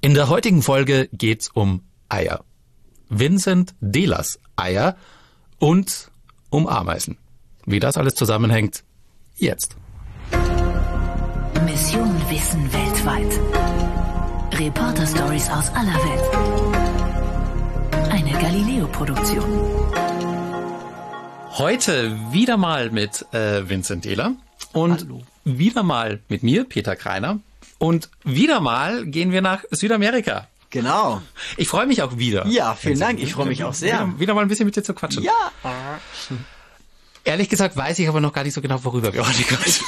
In der heutigen Folge geht's um Eier. Vincent Dehlers Eier und um Ameisen. Wie das alles zusammenhängt, jetzt. Mission Wissen weltweit. Reporter-Stories aus aller Welt. Eine Galileo-Produktion. Heute wieder mal mit Vincent Dehler und Hallo. Wieder mal mit mir, Peter Kreiner. Und wieder mal gehen wir nach Südamerika. Genau. Ich freue mich auch wieder. Ja, vielen Dank. Ich freue mich auch sehr. Wieder mal ein bisschen mit dir zu quatschen. Ja. Ehrlich gesagt weiß ich aber noch gar nicht so genau, worüber wir heute quatschen.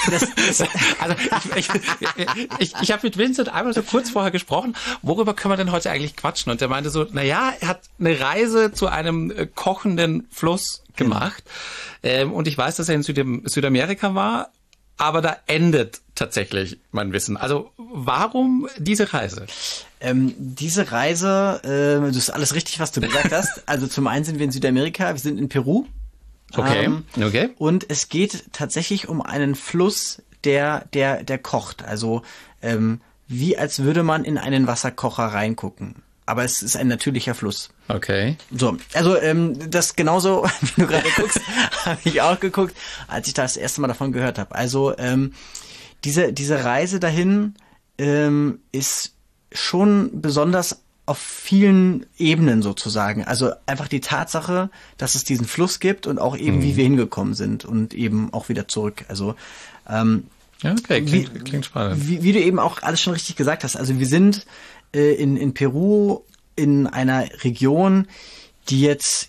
Ich habe mit Vincent einmal so kurz vorher gesprochen, worüber können wir denn heute eigentlich quatschen? Und der meinte so, naja, er hat eine Reise zu einem kochenden Fluss gemacht. Und ich weiß, dass er in Südamerika war, aber da endet tatsächlich mein Wissen. Also warum diese Reise? Diese Reise, das ist alles richtig, was du gesagt hast. Also zum einen sind wir in Südamerika, wir sind in Peru. Okay. Und es geht tatsächlich um einen Fluss, der kocht. Also wie als würde man in einen Wasserkocher reingucken. Aber es ist ein natürlicher Fluss. Okay. So, also das genauso, wie du gerade guckst, habe ich auch geguckt, als ich das erste Mal davon gehört habe. Also diese Reise dahin ist schon besonders auf vielen Ebenen sozusagen. Also einfach die Tatsache, dass es diesen Fluss gibt und auch eben, wie wir hingekommen sind und eben auch wieder zurück. Also ja, okay, klingt spannend. Wie du eben auch alles schon richtig gesagt hast. Also wir sind in Peru in einer Region, die jetzt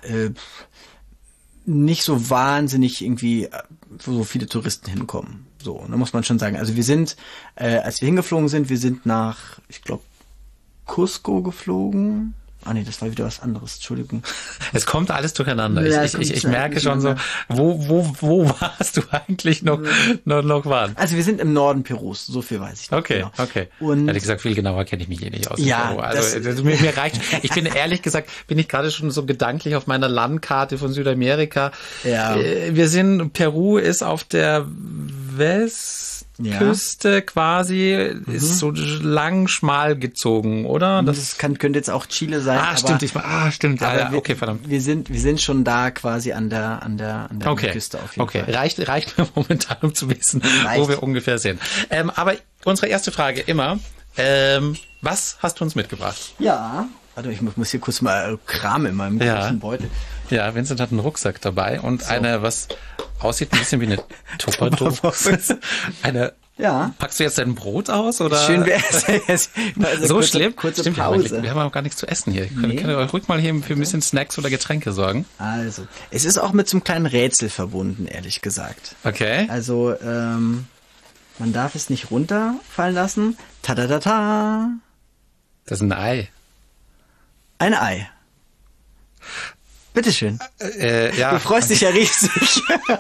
nicht so wahnsinnig irgendwie, wo so viele Touristen hinkommen. So, da muss man schon sagen. Also wir sind, als wir hingeflogen sind, wir sind nach, ich glaube, Cusco geflogen. Ah nee, das war wieder was anderes, Entschuldigung. Es kommt alles durcheinander. Ja, ich merke schon so, wo warst du eigentlich noch waren? Also wir sind im Norden Perus, so viel weiß ich noch. Okay, genau. okay. Und ehrlich gesagt, viel genauer kenne ich mich hier nicht aus. Ja, Peru. Also mir reicht. Ich bin ehrlich gesagt, bin ich gerade schon so gedanklich auf meiner Landkarte von Südamerika. Ja. Peru ist auf der Westküste quasi, ist so lang schmal gezogen, oder? Das könnte jetzt auch Chile sein. Stimmt. Aber okay, verdammt. Wir sind schon da quasi an der Küste auf jeden Fall. Reicht mir momentan, um zu wissen, wo wir ungefähr sind. Aber unsere erste Frage immer, was hast du uns mitgebracht? Ja. Warte, ich muss hier kurz mal kramen in meinem großen Beutel. Ja, Vincent hat einen Rucksack dabei und eine, was aussieht ein bisschen wie eine Tupperdose. Packst du jetzt dein Brot aus, oder? Schön wär's. Also so schlimm? Kurze Stimmt, Pause. wir haben auch gar nichts zu essen hier. Könnt ihr euch ruhig mal hier für ein bisschen Snacks oder Getränke sorgen? Also, es ist auch mit so einem kleinen Rätsel verbunden, ehrlich gesagt. Okay. Also, man darf es nicht runterfallen lassen. Ta-da-da-ta. Das ist ein Ei. Ein Ei. Bitteschön. Ja. Du freust dich ja riesig.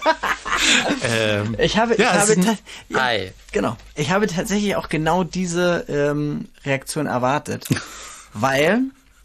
Ei. Genau. Ich habe tatsächlich auch genau diese Reaktion erwartet, weil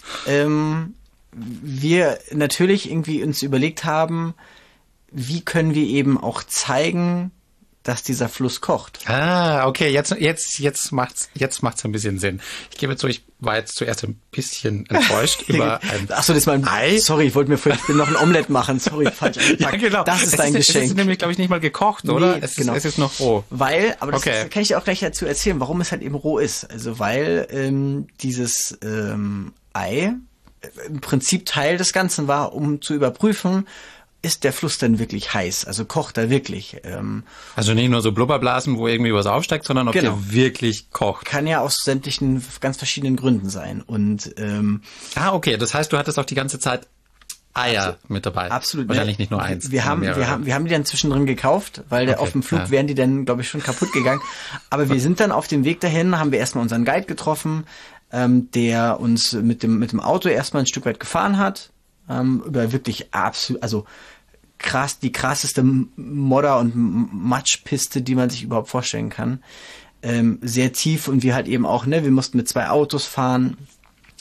wir natürlich irgendwie uns überlegt haben, wie können wir eben auch zeigen, dass dieser Fluss kocht. Ah, okay, jetzt macht's ein bisschen Sinn. Ich gebe zu, ich war jetzt zuerst ein bisschen enttäuscht über ein Achso, das ist mein Ei. Sorry, ich will noch ein Omelett machen. Sorry, falsch angepackt. Ja, genau. Das ist dein Geschenk. Es ist nämlich, glaube ich, nicht mal gekocht, oder? Nee, Es ist noch roh. Weil, aber das kann ich dir auch gleich dazu erzählen, warum es halt eben roh ist. Also weil dieses Ei im Prinzip Teil des Ganzen war, um zu überprüfen, ist der Fluss denn wirklich heiß? Also kocht er wirklich? Also nicht nur so Blubberblasen, wo irgendwie was aufsteigt, sondern ob der wirklich kocht. Kann ja aus sämtlichen, ganz verschiedenen Gründen sein. Und okay. Das heißt, du hattest auch die ganze Zeit Eier mit dabei. Absolut. Wahrscheinlich nicht nur eins. Wir haben die dann zwischendrin gekauft, weil auf dem Flug wären die dann, glaube ich, schon kaputt gegangen. Aber wir sind dann auf dem Weg dahin, haben wir erstmal unseren Guide getroffen, der uns mit dem Auto erstmal ein Stück weit gefahren hat. Über wirklich absolut, also krass, die krasseste Modder- und Matschpiste, die man sich überhaupt vorstellen kann. Sehr tief und wir halt eben auch, wir mussten mit 2 Autos fahren.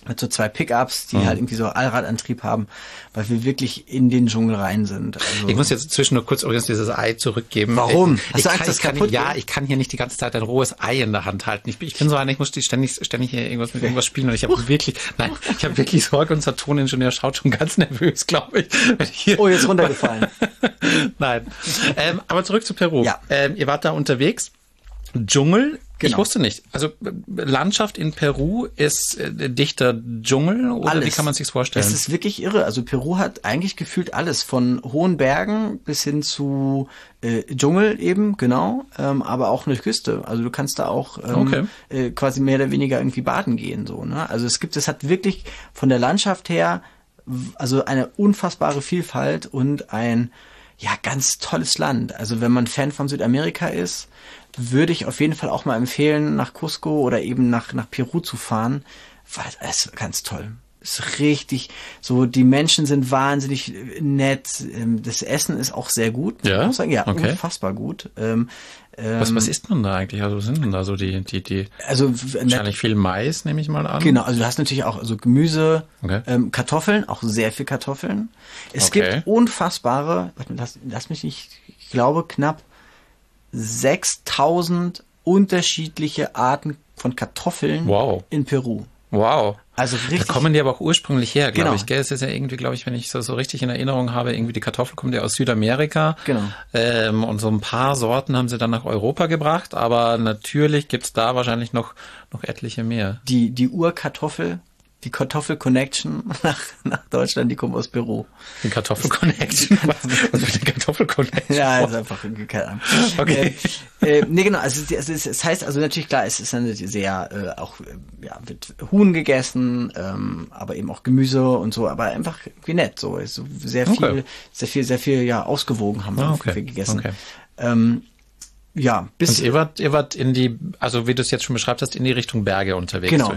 mit so 2 Pickups, die halt irgendwie so Allradantrieb haben, weil wir wirklich in den Dschungel rein sind. Also ich muss jetzt zwischendurch kurz übrigens dieses Ei zurückgeben. Warum? Hast du Angst, dass kaputt geht? Ja, ich kann hier nicht die ganze Zeit ein rohes Ei in der Hand halten. Ich bin so einer, ich muss ständig hier irgendwas mit irgendwas spielen und ich habe wirklich Sorge, unser Toningenieur schaut schon ganz nervös, glaube ich. Oh, jetzt runtergefallen. Nein. Aber zurück zu Peru. Ja. Ihr wart da unterwegs. Dschungel. Genau. Ich wusste nicht. Also Landschaft in Peru ist dichter Dschungel oder alles. Wie kann man sich's vorstellen? Es ist wirklich irre. Also Peru hat eigentlich gefühlt alles, von hohen Bergen bis hin zu Dschungel eben, genau, aber auch eine Küste. Also du kannst da auch quasi mehr oder weniger irgendwie baden gehen, so, ne? Also es hat wirklich von der Landschaft her also eine unfassbare Vielfalt und ein ganz tolles Land. Also wenn man Fan von Südamerika ist, würde ich auf jeden Fall auch mal empfehlen, nach Cusco oder eben nach Peru zu fahren, weil es ist ganz toll. Es ist richtig, so die Menschen sind wahnsinnig nett, das Essen ist auch sehr gut, ja? muss ich sagen, unfassbar gut. Was isst man da eigentlich? Also was sind denn da so die also wahrscheinlich viel Mais, nehme ich mal an. Genau, also du hast natürlich auch Gemüse, Kartoffeln, auch sehr viel Kartoffeln. Es gibt unfassbare, lass mich nicht, ich glaube knapp 6.000 unterschiedliche Arten von Kartoffeln in Peru. Wow. Also richtig. Da kommen die aber auch ursprünglich her, glaube ich. Gell? Es ist ja irgendwie, glaube ich, wenn ich so richtig in Erinnerung habe, irgendwie die Kartoffel kommt ja aus Südamerika. Genau. Und so ein paar Sorten haben sie dann nach Europa gebracht, aber natürlich gibt's da wahrscheinlich noch etliche mehr. Die Urkartoffel, die Kartoffel-Connection nach Deutschland, die kommt aus Peru. Die Kartoffel-Connection? Was für eine Kartoffel-Connection? Ja, ist einfach, keine Ahnung. Okay. Nee, genau, also es heißt, also natürlich klar, es ist eine sehr, wird Huhn gegessen, aber eben auch Gemüse und so, aber einfach wie nett, so, ist so sehr viel, ausgewogen haben wir viel gegessen. Okay. Und ihr wart in die, also wie du es jetzt schon beschreibt hast, in die Richtung Berge unterwegs. Genau,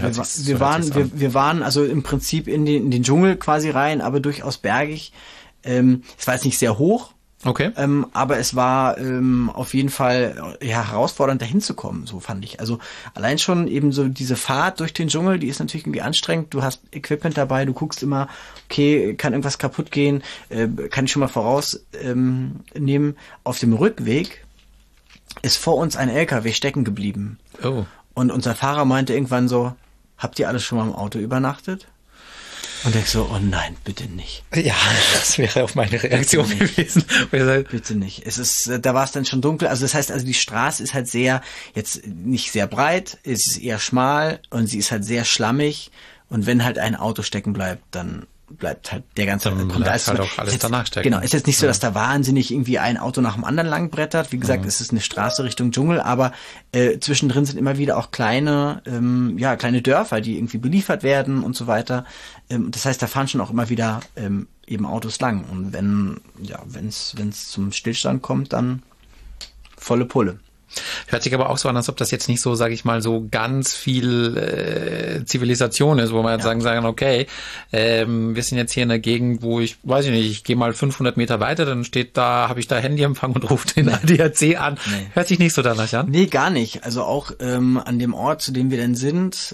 wir waren also im Prinzip in den Dschungel quasi rein, aber durchaus bergig. Es war jetzt nicht sehr hoch. Okay. Aber es war auf jeden Fall herausfordernd, dahin zu kommen, so fand ich. Also allein schon eben so diese Fahrt durch den Dschungel, die ist natürlich irgendwie anstrengend. Du hast Equipment dabei, du guckst immer, okay, kann irgendwas kaputt gehen, kann ich schon mal vorausnehmen. Auf dem Rückweg ist vor uns ein LKW stecken geblieben. Oh. Und unser Fahrer meinte irgendwann so, habt ihr alles schon mal im Auto übernachtet? Und ich so, oh nein, bitte nicht. Ja, das wäre auch meine Reaktion gewesen. Bitte nicht. Da war es dann schon dunkel. Also das heißt, die Straße ist halt jetzt nicht sehr breit, es ist eher schmal und sie ist halt sehr schlammig. Und wenn halt ein Auto stecken bleibt, dann bleibt halt der ganze auch alles danach stecken. Genau, ist jetzt nicht so, dass da wahnsinnig irgendwie ein Auto nach dem anderen lang brettert. Wie gesagt, es ist eine Straße Richtung Dschungel, aber zwischendrin sind immer wieder auch kleine Dörfer, die irgendwie beliefert werden und so weiter. Das heißt, da fahren schon auch immer wieder eben Autos lang. Und wenn's zum Stillstand kommt, dann volle Pulle. Hört sich aber auch so an, als ob das jetzt nicht so, sage ich mal, so ganz viel Zivilisation ist, wo man jetzt sagen, okay, wir sind jetzt hier in der Gegend, wo ich gehe mal 500 Meter weiter, dann habe ich da Handyempfang und rufe den ADAC an. Nee. Hört sich nicht so danach an? Nee, gar nicht. Also auch an dem Ort, zu dem wir denn sind,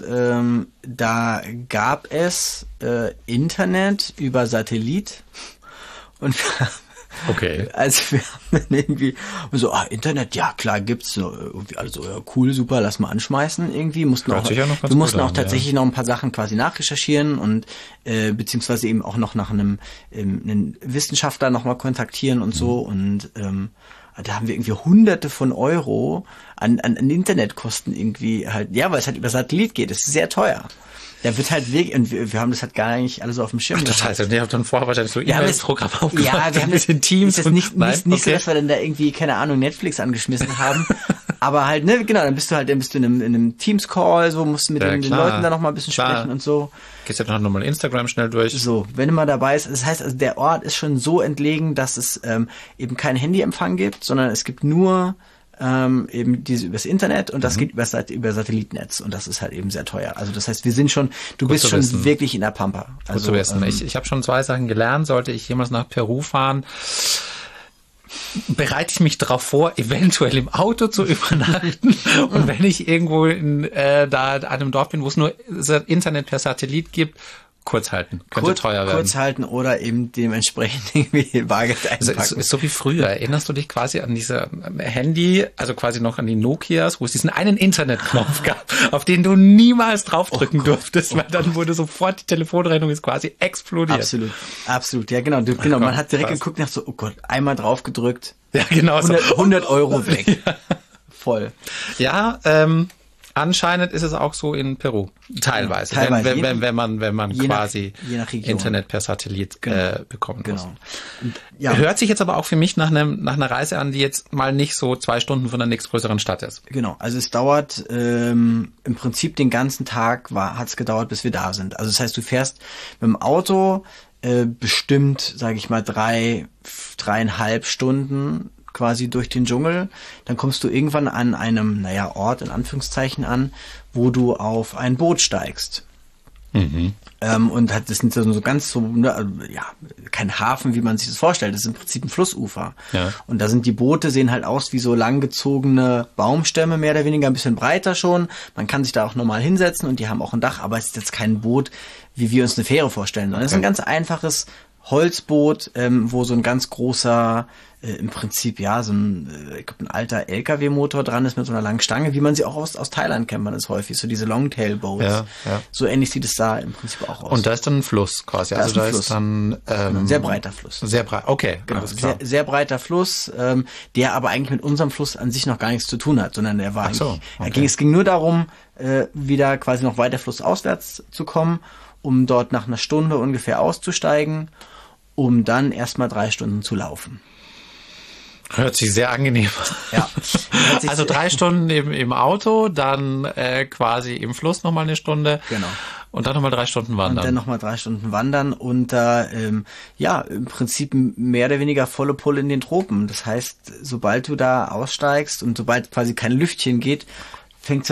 da gab es Internet über Satellit und okay. Also wir haben dann irgendwie so, Internet, ja klar gibt's so irgendwie, also cool, super, lass mal anschmeißen irgendwie. Wir mussten auch tatsächlich noch ein paar Sachen quasi nachrecherchieren und beziehungsweise eben auch noch nach einem Wissenschaftler nochmal kontaktieren und so und da haben wir irgendwie Hunderte von Euro an Internetkosten irgendwie halt, weil es halt über Satellit geht, das ist sehr teuer. Der wird halt und wir haben das halt gar nicht alles so auf dem Schirm. Ach, das heißt, ihr habt dann vorher wahrscheinlich so E-Mail-Programm aufgemacht. Ja, wir haben ein bisschen Teams. Ist nicht so, dass wir dann da irgendwie, keine Ahnung, Netflix angeschmissen haben. Aber halt, ne, genau, dann bist du in einem Teams-Call, so musst du mit den Leuten da noch mal ein bisschen sprechen und so. Gehst du dann nochmal Instagram schnell durch. So, wenn du mal dabei ist. Das heißt, also der Ort ist schon so entlegen, dass es eben keinen Handyempfang gibt, sondern es gibt nur eben diese übers Internet und das geht über Satellitennetz und das ist halt eben sehr teuer. Also das heißt, du bist schon wirklich in der Pampa. Also, gut zu wissen. Ich habe schon 2 Sachen gelernt, sollte ich jemals nach Peru fahren. bereite ich mich darauf vor, eventuell im Auto zu übernachten. Und wenn ich irgendwo da in einem Dorf bin, wo es nur Internet per Satellit gibt, kurz halten. Könnte teuer werden. Kurz halten oder eben dementsprechend irgendwie Bargeld einpacken. Also ist so wie früher. Erinnerst du dich quasi an diese Handy, also quasi noch an die Nokias, wo es diesen einen Internetknopf gab, auf den du niemals draufdrücken durftest, weil dann wurde sofort die Telefonrechnung ist quasi explodiert. Absolut. Ja, genau. Man hat direkt geguckt nach so, oh Gott, einmal drauf gedrückt. Ja, genau. 100 Euro weg. Ja. Voll. Ja, anscheinend ist es auch so in Peru. Teilweise. Wenn man quasi Internet per Satellit bekommen muss. Genau. Ja. Hört sich jetzt aber auch für mich nach einer Reise an, die jetzt mal nicht so 2 Stunden von der nächstgrößeren Stadt ist. Genau. Also es dauert im Prinzip den ganzen Tag hat es gedauert, bis wir da sind. Also das heißt, du fährst mit dem Auto bestimmt, sage ich mal, 3,5 Stunden quasi durch den Dschungel, dann kommst du irgendwann an einem, Ort in Anführungszeichen an, wo du auf ein Boot steigst. Mhm. Und das sind so ganz kein Hafen, wie man sich das vorstellt. Das ist im Prinzip ein Flussufer. Ja. Und da sind die Boote, sehen halt aus wie so langgezogene Baumstämme, mehr oder weniger ein bisschen breiter schon. Man kann sich da auch normal hinsetzen und die haben auch ein Dach, aber es ist jetzt kein Boot, wie wir uns eine Fähre vorstellen, sondern es ist ein ganz einfaches Holzboot, wo so ein ganz großer, im Prinzip, so ein alter LKW-Motor dran ist mit so einer langen Stange, wie man sie auch aus Thailand kennt, man ist häufig, so diese Longtail-Boats. Ja. So ähnlich sieht es da im Prinzip auch aus. Und da ist dann ein Fluss quasi. Da ist dann ein sehr breiter Fluss. Sehr breit, okay. Genau, sehr breiter Fluss, der aber eigentlich mit unserem Fluss an sich noch gar nichts zu tun hat, sondern der war es ging nur darum, wieder quasi noch weiter flussauswärts zu kommen, um dort nach einer Stunde ungefähr auszusteigen, um dann erstmal 3 Stunden zu laufen. Hört sich sehr angenehm an. Ja. Also 3 Stunden im Auto, dann quasi im Fluss nochmal eine Stunde. Genau. Und dann nochmal 3 Stunden wandern. Und dann nochmal 3 Stunden wandern und im Prinzip mehr oder weniger volle Pulle in den Tropen. Das heißt, sobald du da aussteigst und sobald quasi kein Lüftchen geht, fängst du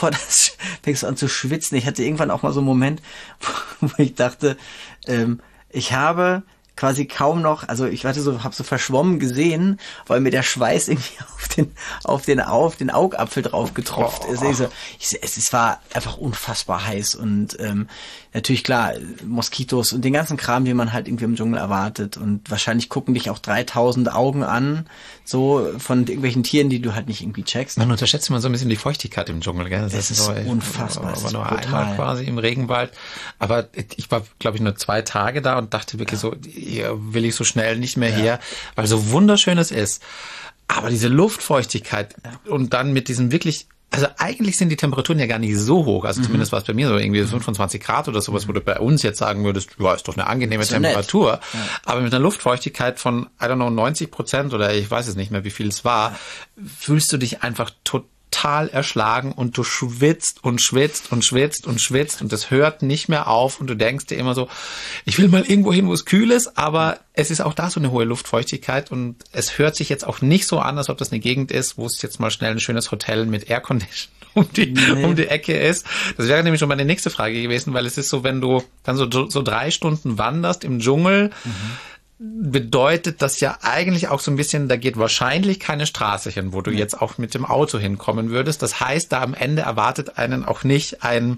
an zu schwitzen. Ich hatte irgendwann auch mal so einen Moment, wo ich dachte, ich habe quasi kaum noch, also ich habe so verschwommen gesehen, weil mir der Schweiß irgendwie auf den Augapfel drauf getropft ist. Es war einfach unfassbar heiß und natürlich klar, Moskitos und den ganzen Kram, den man halt irgendwie im Dschungel erwartet und wahrscheinlich gucken dich auch 3000 Augen an, so von irgendwelchen Tieren, die du halt nicht irgendwie checkst. Man unterschätzt immer so ein bisschen die Feuchtigkeit im Dschungel, gell? Das ist unfassbar. Aber nur einmal quasi im Regenwald. Aber ich war, glaube ich, nur 2 Tage da und dachte wirklich so, hier will ich so schnell nicht mehr her, weil so wunderschön es ist. Aber diese Luftfeuchtigkeit und dann mit diesem wirklich, also eigentlich sind die Temperaturen ja gar nicht so hoch. Also zumindest war es bei mir so irgendwie 25 Grad oder sowas, wo du bei uns jetzt sagen würdest, ja, ist doch eine angenehme Temperatur. Ja. Aber mit einer Luftfeuchtigkeit von, 90% oder ich weiß es nicht mehr, wie viel es war, fühlst du dich einfach total erschlagen und du schwitzt und schwitzt und schwitzt und schwitzt und das hört nicht mehr auf und du denkst dir immer so, ich will mal irgendwo hin, wo es kühl ist, aber es ist auch da so eine hohe Luftfeuchtigkeit und es hört sich jetzt auch nicht so an, als ob das eine Gegend ist, wo es jetzt mal schnell ein schönes Hotel mit Aircondition um die Ecke ist. Das wäre nämlich schon meine nächste Frage gewesen, weil es ist so, wenn du dann so 3 Stunden wanderst im Dschungel, bedeutet das ja eigentlich auch so ein bisschen, da geht wahrscheinlich keine Straße hin, wo du jetzt auch mit dem Auto hinkommen würdest. Das heißt, da am Ende erwartet einen auch nicht eine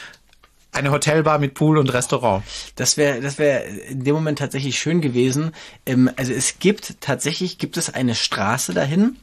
Hotelbar mit Pool und Restaurant. Das wäre in dem Moment tatsächlich schön gewesen. Also es gibt eine Straße dahin,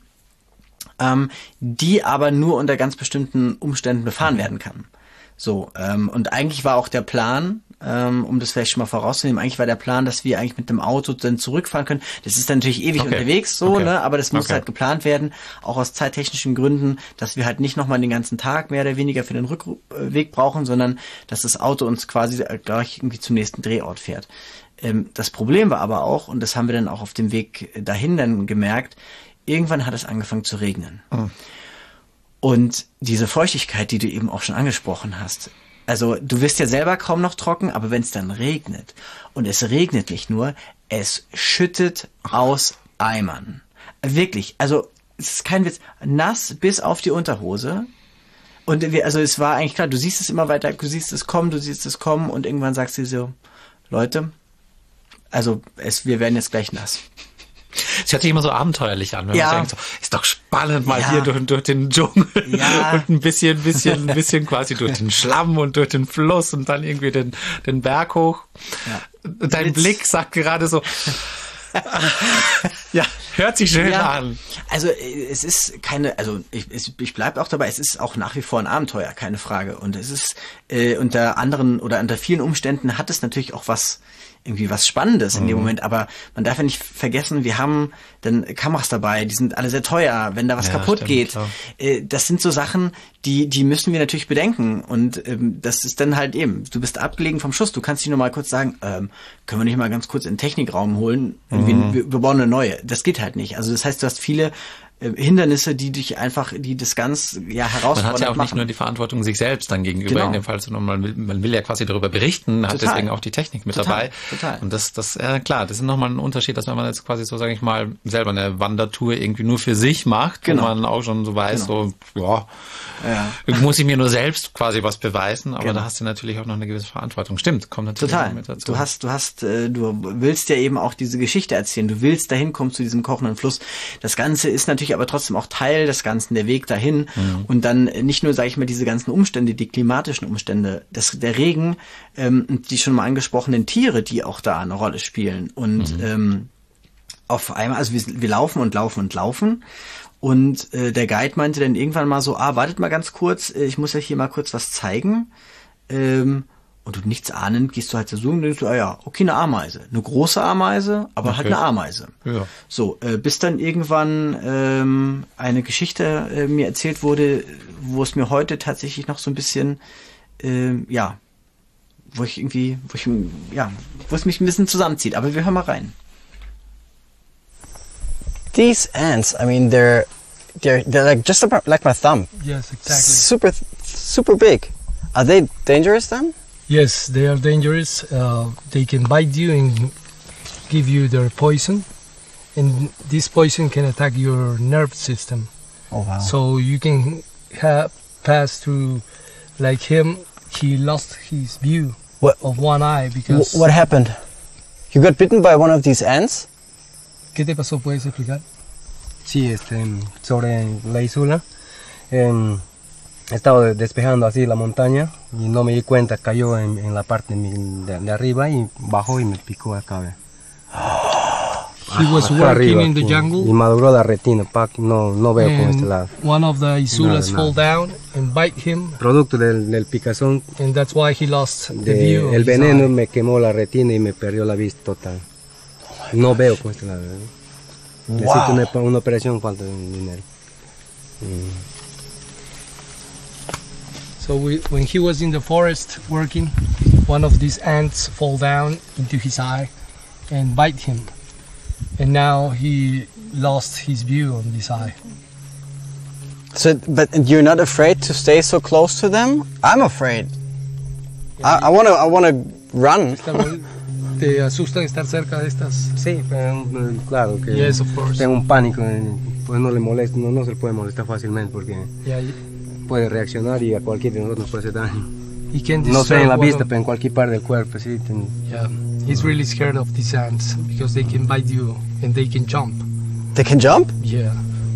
die aber nur unter ganz bestimmten Umständen befahren werden kann. So, und eigentlich war auch der Plan, um das vielleicht schon mal vorauszunehmen, eigentlich war der Plan, dass wir eigentlich mit dem Auto dann zurückfahren können. Das ist dann natürlich ewig unterwegs, ne? Aber das muss halt geplant werden, auch aus zeittechnischen Gründen, dass wir halt nicht nochmal den ganzen Tag mehr oder weniger für den Rückweg brauchen, sondern dass das Auto uns quasi gleich irgendwie zum nächsten Drehort fährt. Das Problem war aber auch, und das haben wir dann auch auf dem Weg dahin dann gemerkt, irgendwann hat es angefangen zu regnen. Und diese Feuchtigkeit, die du eben auch schon angesprochen hast, also du wirst ja selber kaum noch trocken, aber wenn es dann regnet, und es regnet nicht nur, es schüttet aus Eimern. Wirklich, also es ist kein Witz, nass bis auf die Unterhose. Und es war eigentlich klar, du siehst es immer weiter, du siehst es kommen und irgendwann sagst du so, Leute, also wir werden jetzt gleich nass. Es hört sich immer so abenteuerlich an, wenn man denkt, so, ist doch spannend mal hier durch den Dschungel und ein bisschen quasi durch den Schlamm und durch den Fluss und dann irgendwie den Berg hoch. Ja. Dein Blick sagt gerade so, ja, hört sich schön an. Also es ist keine, also ich bleibe auch dabei, es ist auch nach wie vor ein Abenteuer, keine Frage. Und es ist unter anderen oder unter vielen Umständen hat es natürlich auch was Spannendes in dem Moment, aber man darf ja nicht vergessen, wir haben dann Kameras dabei, die sind alle sehr teuer, wenn da was kaputt geht. Das sind so Sachen, die müssen wir natürlich bedenken und das ist dann halt eben, du bist abgelegen vom Schuss, du kannst dich nur mal kurz sagen, können wir nicht mal ganz kurz in den Technikraum holen, wir bauen eine neue. Das geht halt nicht. Also das heißt, du hast viele Hindernisse, die das ganz herausfordernd machen. Man hat ja auch nicht nur die Verantwortung sich selbst dann gegenüber in dem Fall, sondern man will ja quasi darüber berichten, hat deswegen auch die Technik mit dabei. Total. Und das klar, das ist nochmal ein Unterschied, dass wenn man jetzt quasi so, sage ich mal, selber eine Wandertour irgendwie nur für sich macht, wo man auch schon so weiß, muss ich mir nur selbst quasi was beweisen, aber da hast du natürlich auch noch eine gewisse Verantwortung. Stimmt, kommt natürlich mit dazu. Du willst ja eben auch diese Geschichte erzählen, du willst dahin kommen zu diesem kochenden Fluss. Das Ganze ist natürlich aber trotzdem auch Teil des Ganzen, der Weg dahin und dann nicht nur, sage ich mal, diese ganzen Umstände, die klimatischen Umstände, der Regen, die schon mal angesprochenen Tiere, die auch da eine Rolle spielen und auf einmal, also wir laufen und laufen und laufen und der Guide meinte dann irgendwann mal so, wartet mal ganz kurz, ich muss euch hier mal kurz was zeigen und du nichts ahnend, gehst du halt so und denkst du, okay, eine Ameise. Eine große Ameise, aber halt eine Ameise. Ja. So, bis dann irgendwann eine Geschichte mir erzählt wurde, wo es mir heute tatsächlich noch so ein bisschen, wo es mich ein bisschen zusammenzieht. Aber wir hören mal rein. These ants, I mean, they're like just about like my thumb. Yes, exactly. Super big. Are they dangerous then? Yes, they are dangerous. They can bite you and give you their poison, and this poison can attack your nerve system. Oh wow! So you can pass through, like him. He lost his view of one eye because. What happened? You got bitten by one of these ants? ¿Qué te pasó? ¿Puedes explicar? Sí, sobre la isla. Estaba despejando así la montaña y no me di cuenta, cayó en la parte de arriba y bajó y me picó acá. He was working arriba, in the jungle. Y maduró la retina, no veo con este lado. One of the isulas fall down and bite him. Producto del picazón. And that's why he lost the view. El veneno me quemó la retina y me perdió la vista total. No veo con este lado. Necesito una operación, falta de dinero. So when he was in the forest working, one of these ants fall down into his eye and bite him. And now he lost his view on this eye. So, but you're not afraid to stay so close to them? I'm afraid. I wanna run. ¿Te asusta estar cerca de estas? Sí, claro que yes, of course. Tengo un pánico, pues no le molesta, no se le puede molestar fácilmente porque puede reaccionar y a cualquiera de nosotros nos puede hacer daño. No sé en la vista, pero en cualquier parte del cuerpo, sí. Yeah, he's really scared of these ants because they can bite you and they can jump. They can jump? Yeah.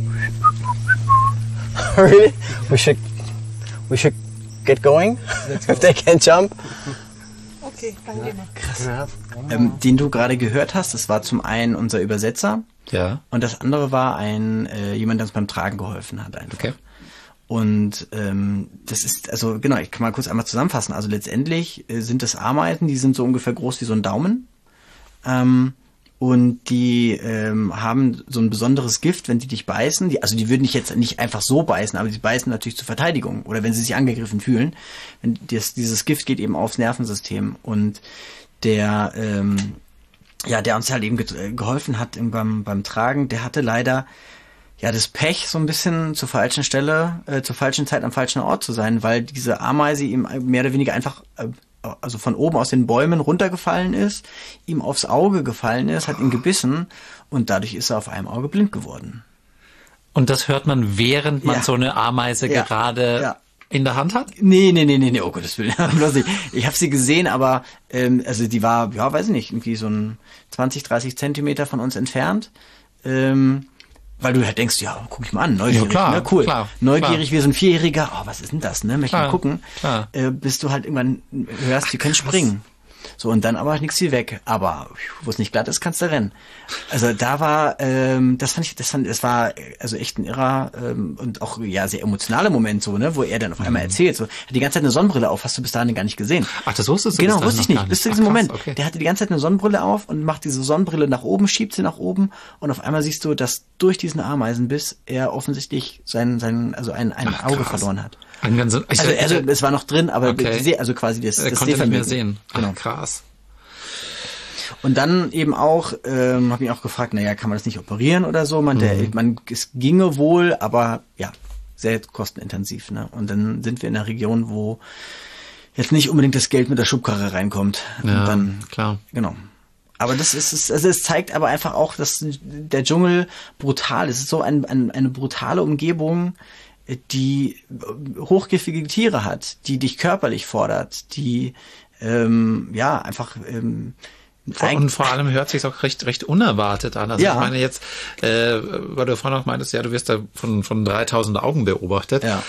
Really? We should get going if they can jump. Okay, krass. Den du gerade gehört hast, das war zum einen unser Übersetzer und das andere war jemand, der uns beim Tragen geholfen hat einfach. Okay. Und das ist, also genau, ich kann mal kurz einmal zusammenfassen. Also letztendlich sind das Ameisen, die sind so ungefähr groß wie so ein Daumen. Und die haben so ein besonderes Gift, wenn die dich beißen. Die würden dich jetzt nicht einfach so beißen, aber die beißen natürlich zur Verteidigung oder wenn sie sich angegriffen fühlen. Dieses Gift geht eben aufs Nervensystem. Und der uns halt eben geholfen hat beim Tragen, der hatte leider das Pech, so ein bisschen zur falschen Stelle, zur falschen Zeit am falschen Ort zu sein, weil diese Ameise ihm mehr oder weniger einfach also von oben aus den Bäumen runtergefallen ist, ihm aufs Auge gefallen ist, hat ihn gebissen und dadurch ist er auf einem Auge blind geworden. Und das hört man, während man so eine Ameise gerade in der Hand hat? Nee, oh Gottes Willen, bloß nicht. Ich habe sie gesehen, aber also die war, weiß ich nicht, irgendwie so ein 20, 30 Zentimeter von uns entfernt. weil du halt denkst, ja, guck ich mal an, neugierig, klar, ne? Cool. Klar, neugierig wie so ein Vierjähriger, oh, was ist denn das, ne? Möchte mal gucken. Klar. Bis du halt irgendwann hörst, die können springen. So, und dann aber nichts wie weg. Aber wo es nicht glatt ist, kannst du rennen. Also da war, das war also echt ein irrer und auch ja sehr emotionaler Moment so, ne, wo er dann auf einmal erzählt, so, hat die ganze Zeit eine Sonnenbrille auf, hast du bis dahin gar nicht gesehen. Ach, das wusstest du? Genau, wusste ich nicht. Bis zu diesem Moment. Okay. Der hatte die ganze Zeit eine Sonnenbrille auf und macht diese Sonnenbrille nach oben, schiebt sie nach oben und auf einmal siehst du, dass durch diesen Ameisenbiss er offensichtlich ein Auge verloren hat. Also es war noch drin, aber okay. also quasi das konnte nicht mehr sehen. Genau. Ach, krass. Und dann eben auch, habe ich auch gefragt, naja, kann man das nicht operieren oder so? Es ginge wohl, aber ja, sehr kostenintensiv. Ne? Und dann sind wir in einer Region, wo jetzt nicht unbedingt das Geld mit der Schubkarre reinkommt. Ja, und dann, klar. Genau. Aber es zeigt aber einfach auch, dass der Dschungel brutal ist. Es ist so eine brutale Umgebung, die hochgiftige Tiere hat, die dich körperlich fordert, die einfach und vor allem hört sich auch recht unerwartet an. Also ich meine jetzt, weil du vorhin auch meintest, ja, du wirst da von 3000 Augen beobachtet. Ja.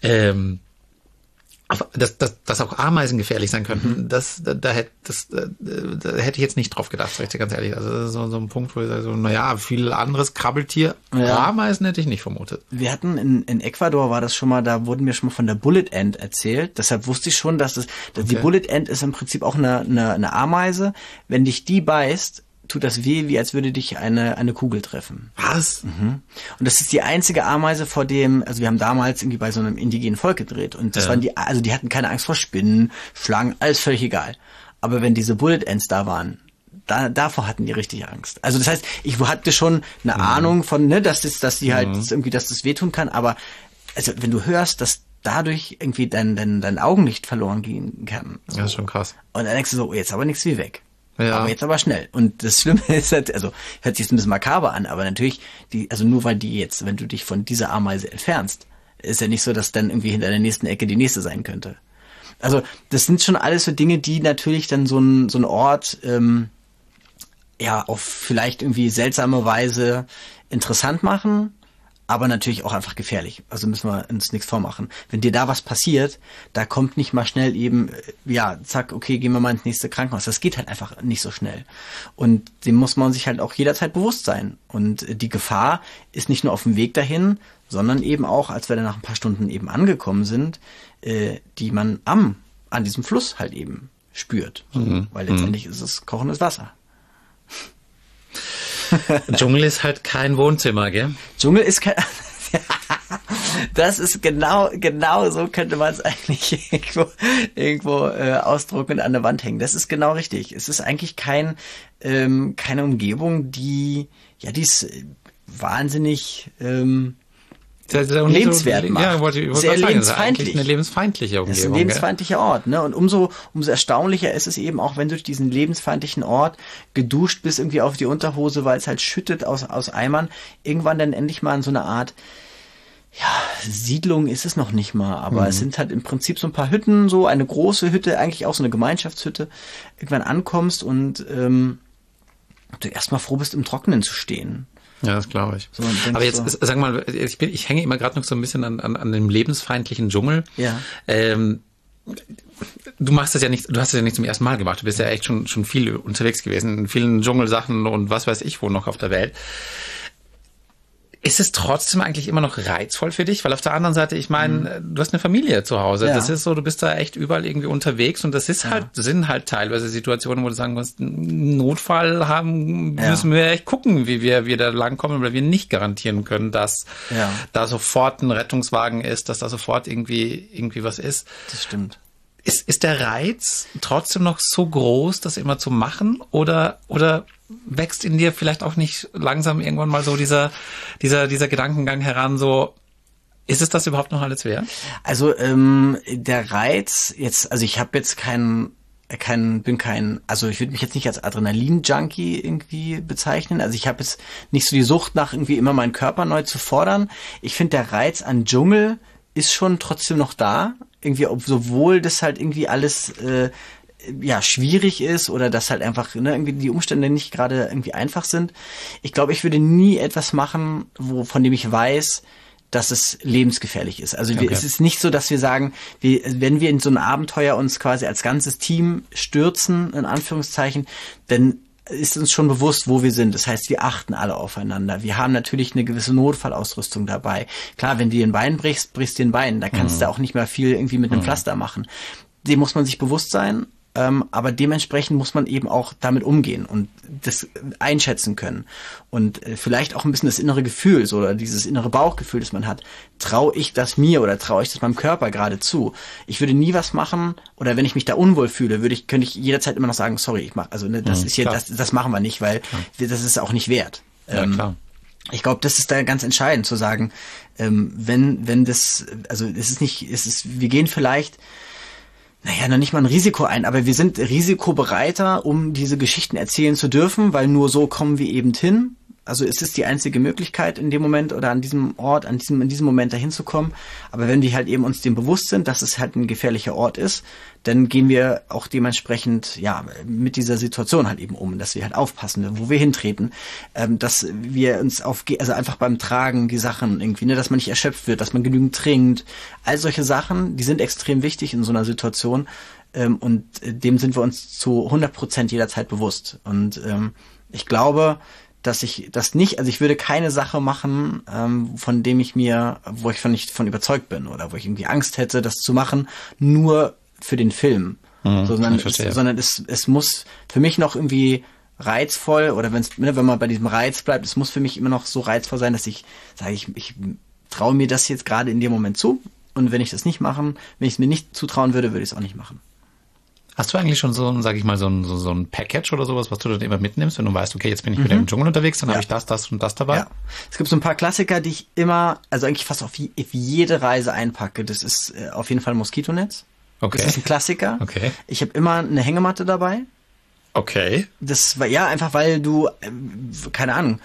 Aber dass auch Ameisen gefährlich sein könnten, da hätte ich jetzt nicht drauf gedacht, sag ich dir ganz ehrlich. Also das ist so ein Punkt, wo ich sage, so, naja, viel anderes Krabbeltier, Ameisen hätte ich nicht vermutet. Wir hatten in Ecuador war das schon mal, da wurden mir schon mal von der Bullet Ant erzählt. Deshalb wusste ich schon, dass die Bullet Ant ist im Prinzip auch eine Ameise. Wenn dich die beißt, tut das weh, wie als würde dich eine Kugel treffen. Was? Mhm. Und das ist die einzige Ameise, vor dem, also wir haben damals irgendwie bei so einem indigenen Volk gedreht und das waren die hatten keine Angst vor Spinnen, Schlangen, alles völlig egal. Aber wenn diese Bullet Ants da waren, davor hatten die richtig Angst. Also das heißt, ich hatte schon eine Ahnung von, ne, dass die halt irgendwie, dass das wehtun kann, aber also wenn du hörst, dass dadurch irgendwie dein Augenlicht verloren gehen kann. So. Das ist schon krass. Und dann denkst du so, jetzt aber nichts wie weg. Ja. Aber jetzt aber schnell. Und das Schlimme ist halt, also hört sich jetzt ein bisschen makaber an, aber natürlich, nur weil wenn du dich von dieser Ameise entfernst, ist ja nicht so, dass dann irgendwie hinter der nächsten Ecke die nächste sein könnte. Also das sind schon alles so Dinge, die natürlich dann so ein Ort auf vielleicht irgendwie seltsame Weise interessant machen, aber natürlich auch einfach gefährlich. Also müssen wir uns nichts vormachen. Wenn dir da was passiert, da kommt nicht mal schnell eben, zack, okay, gehen wir mal ins nächste Krankenhaus. Das geht halt einfach nicht so schnell. Und dem muss man sich halt auch jederzeit bewusst sein. Und die Gefahr ist nicht nur auf dem Weg dahin, sondern eben auch, als wir dann nach ein paar Stunden eben angekommen sind, die man an diesem Fluss halt eben spürt. Weil letztendlich ist es kochendes Wasser. Dschungel ist halt kein Wohnzimmer, gell? Dschungel ist kein... Das ist genau so könnte man es eigentlich irgendwo ausdrucken und an der Wand hängen. Das ist genau richtig. Es ist eigentlich keine Umgebung, die ist wahnsinnig lebenswert macht. Ja, wollte sehr sagen, lebensfeindlich. Eine lebensfeindliche Umgebung. Das ist ein lebensfeindlicher Ort, ne? Und umso erstaunlicher ist es eben auch, wenn du durch diesen lebensfeindlichen Ort geduscht bist, irgendwie auf die Unterhose, weil es halt schüttet aus Eimern, irgendwann dann endlich mal in so eine Art, Siedlung ist es noch nicht mal, aber es sind halt im Prinzip so ein paar Hütten, so eine große Hütte, eigentlich auch so eine Gemeinschaftshütte, irgendwann ankommst und du erstmal froh bist, im Trockenen zu stehen. Ja, das glaube ich. So, aber jetzt, sag mal, ich hänge immer gerade noch so ein bisschen an dem lebensfeindlichen Dschungel. Ja. Du hast das ja nicht zum ersten Mal gemacht. Du bist ja echt schon viel unterwegs gewesen, in vielen Dschungelsachen und was weiß ich wo noch auf der Welt. Ist es trotzdem eigentlich immer noch reizvoll für dich? Weil auf der anderen Seite, ich meine, du hast eine Familie zu Hause. Ja. Das ist so, du bist da echt überall irgendwie unterwegs und das ist sind halt teilweise Situationen, wo du sagen musst, einen Notfall müssen wir echt gucken, wie wir da langkommen, weil wir nicht garantieren können, dass da sofort ein Rettungswagen ist, dass da sofort irgendwie was ist. Das stimmt. Ist der Reiz trotzdem noch so groß, das immer zu machen? Oder wächst in dir vielleicht auch nicht langsam irgendwann mal so dieser Gedankengang heran, so, ist es das überhaupt noch alles wert? Also der Reiz jetzt, also ich habe jetzt also ich würde mich jetzt nicht als Adrenalin-Junkie irgendwie bezeichnen. Also ich habe jetzt nicht so die Sucht nach irgendwie immer meinen Körper neu zu fordern. Ich finde, der Reiz an Dschungel ist schon trotzdem noch da. Irgendwie, sowohl das halt irgendwie alles schwierig ist oder dass halt einfach irgendwie die Umstände nicht gerade irgendwie einfach sind. Ich glaube, ich würde nie etwas machen, von dem ich weiß, dass es lebensgefährlich ist. Also es ist nicht so, dass wir sagen, wenn wir in so ein Abenteuer uns quasi als ganzes Team stürzen, in Anführungszeichen, dann ist uns schon bewusst, wo wir sind. Das heißt, wir achten alle aufeinander. Wir haben natürlich eine gewisse Notfallausrüstung dabei. Klar, wenn du dir ein Bein brichst du dir ein Bein. Da kannst du auch nicht mehr viel irgendwie mit einem Pflaster machen. Dem muss man sich bewusst sein. Aber dementsprechend muss man eben auch damit umgehen und das einschätzen können. Und vielleicht auch ein bisschen das innere Gefühl, so, oder dieses innere Bauchgefühl, das man hat. Traue ich das mir oder traue ich das meinem Körper gerade zu? Ich würde nie was machen, oder wenn ich mich da unwohl fühle, könnte ich jederzeit immer noch sagen, sorry, das machen wir nicht, weil das ist auch nicht wert. Ja, klar. Ich glaube, das ist da ganz entscheidend zu sagen, wenn das, also wir gehen vielleicht noch nicht mal ein Risiko ein, aber wir sind risikobereiter, um diese Geschichten erzählen zu dürfen, weil nur so kommen wir eben hin. Also es ist die einzige Möglichkeit in dem Moment oder an diesem Ort, in diesem Moment dahin zu kommen. Aber wenn wir halt eben uns dem bewusst sind, dass es halt ein gefährlicher Ort ist, dann gehen wir auch dementsprechend mit dieser Situation halt eben um, dass wir halt aufpassen, wo wir hintreten, dass wir uns also einfach beim Tragen die Sachen irgendwie, dass man nicht erschöpft wird, dass man genügend trinkt. All solche Sachen, die sind extrem wichtig in so einer Situation, und dem sind wir uns zu 100% jederzeit bewusst. Und ich glaube, dass ich das nicht, also ich würde keine Sache machen, wo ich nicht von überzeugt bin oder wo ich irgendwie Angst hätte, das zu machen, nur für den Film. Sondern es muss für mich noch irgendwie reizvoll, oder wenn man bei diesem Reiz bleibt, es muss für mich immer noch so reizvoll sein, dass ich sage, ich traue mir das jetzt gerade in dem Moment zu, und wenn ich es mir nicht zutrauen würde, würde ich es auch nicht machen. Hast du eigentlich schon so ein Package oder sowas, was du dann immer mitnimmst, wenn du weißt, okay, jetzt bin ich wieder im Dschungel unterwegs, dann habe ich das und das dabei? Ja. Es gibt so ein paar Klassiker, die ich immer, also eigentlich fast auf jede Reise einpacke. Das ist auf jeden Fall ein Moskitonetz. Okay. Das ist ein Klassiker. Okay. Ich habe immer eine Hängematte dabei. Okay. Das war einfach, weil du, keine Ahnung,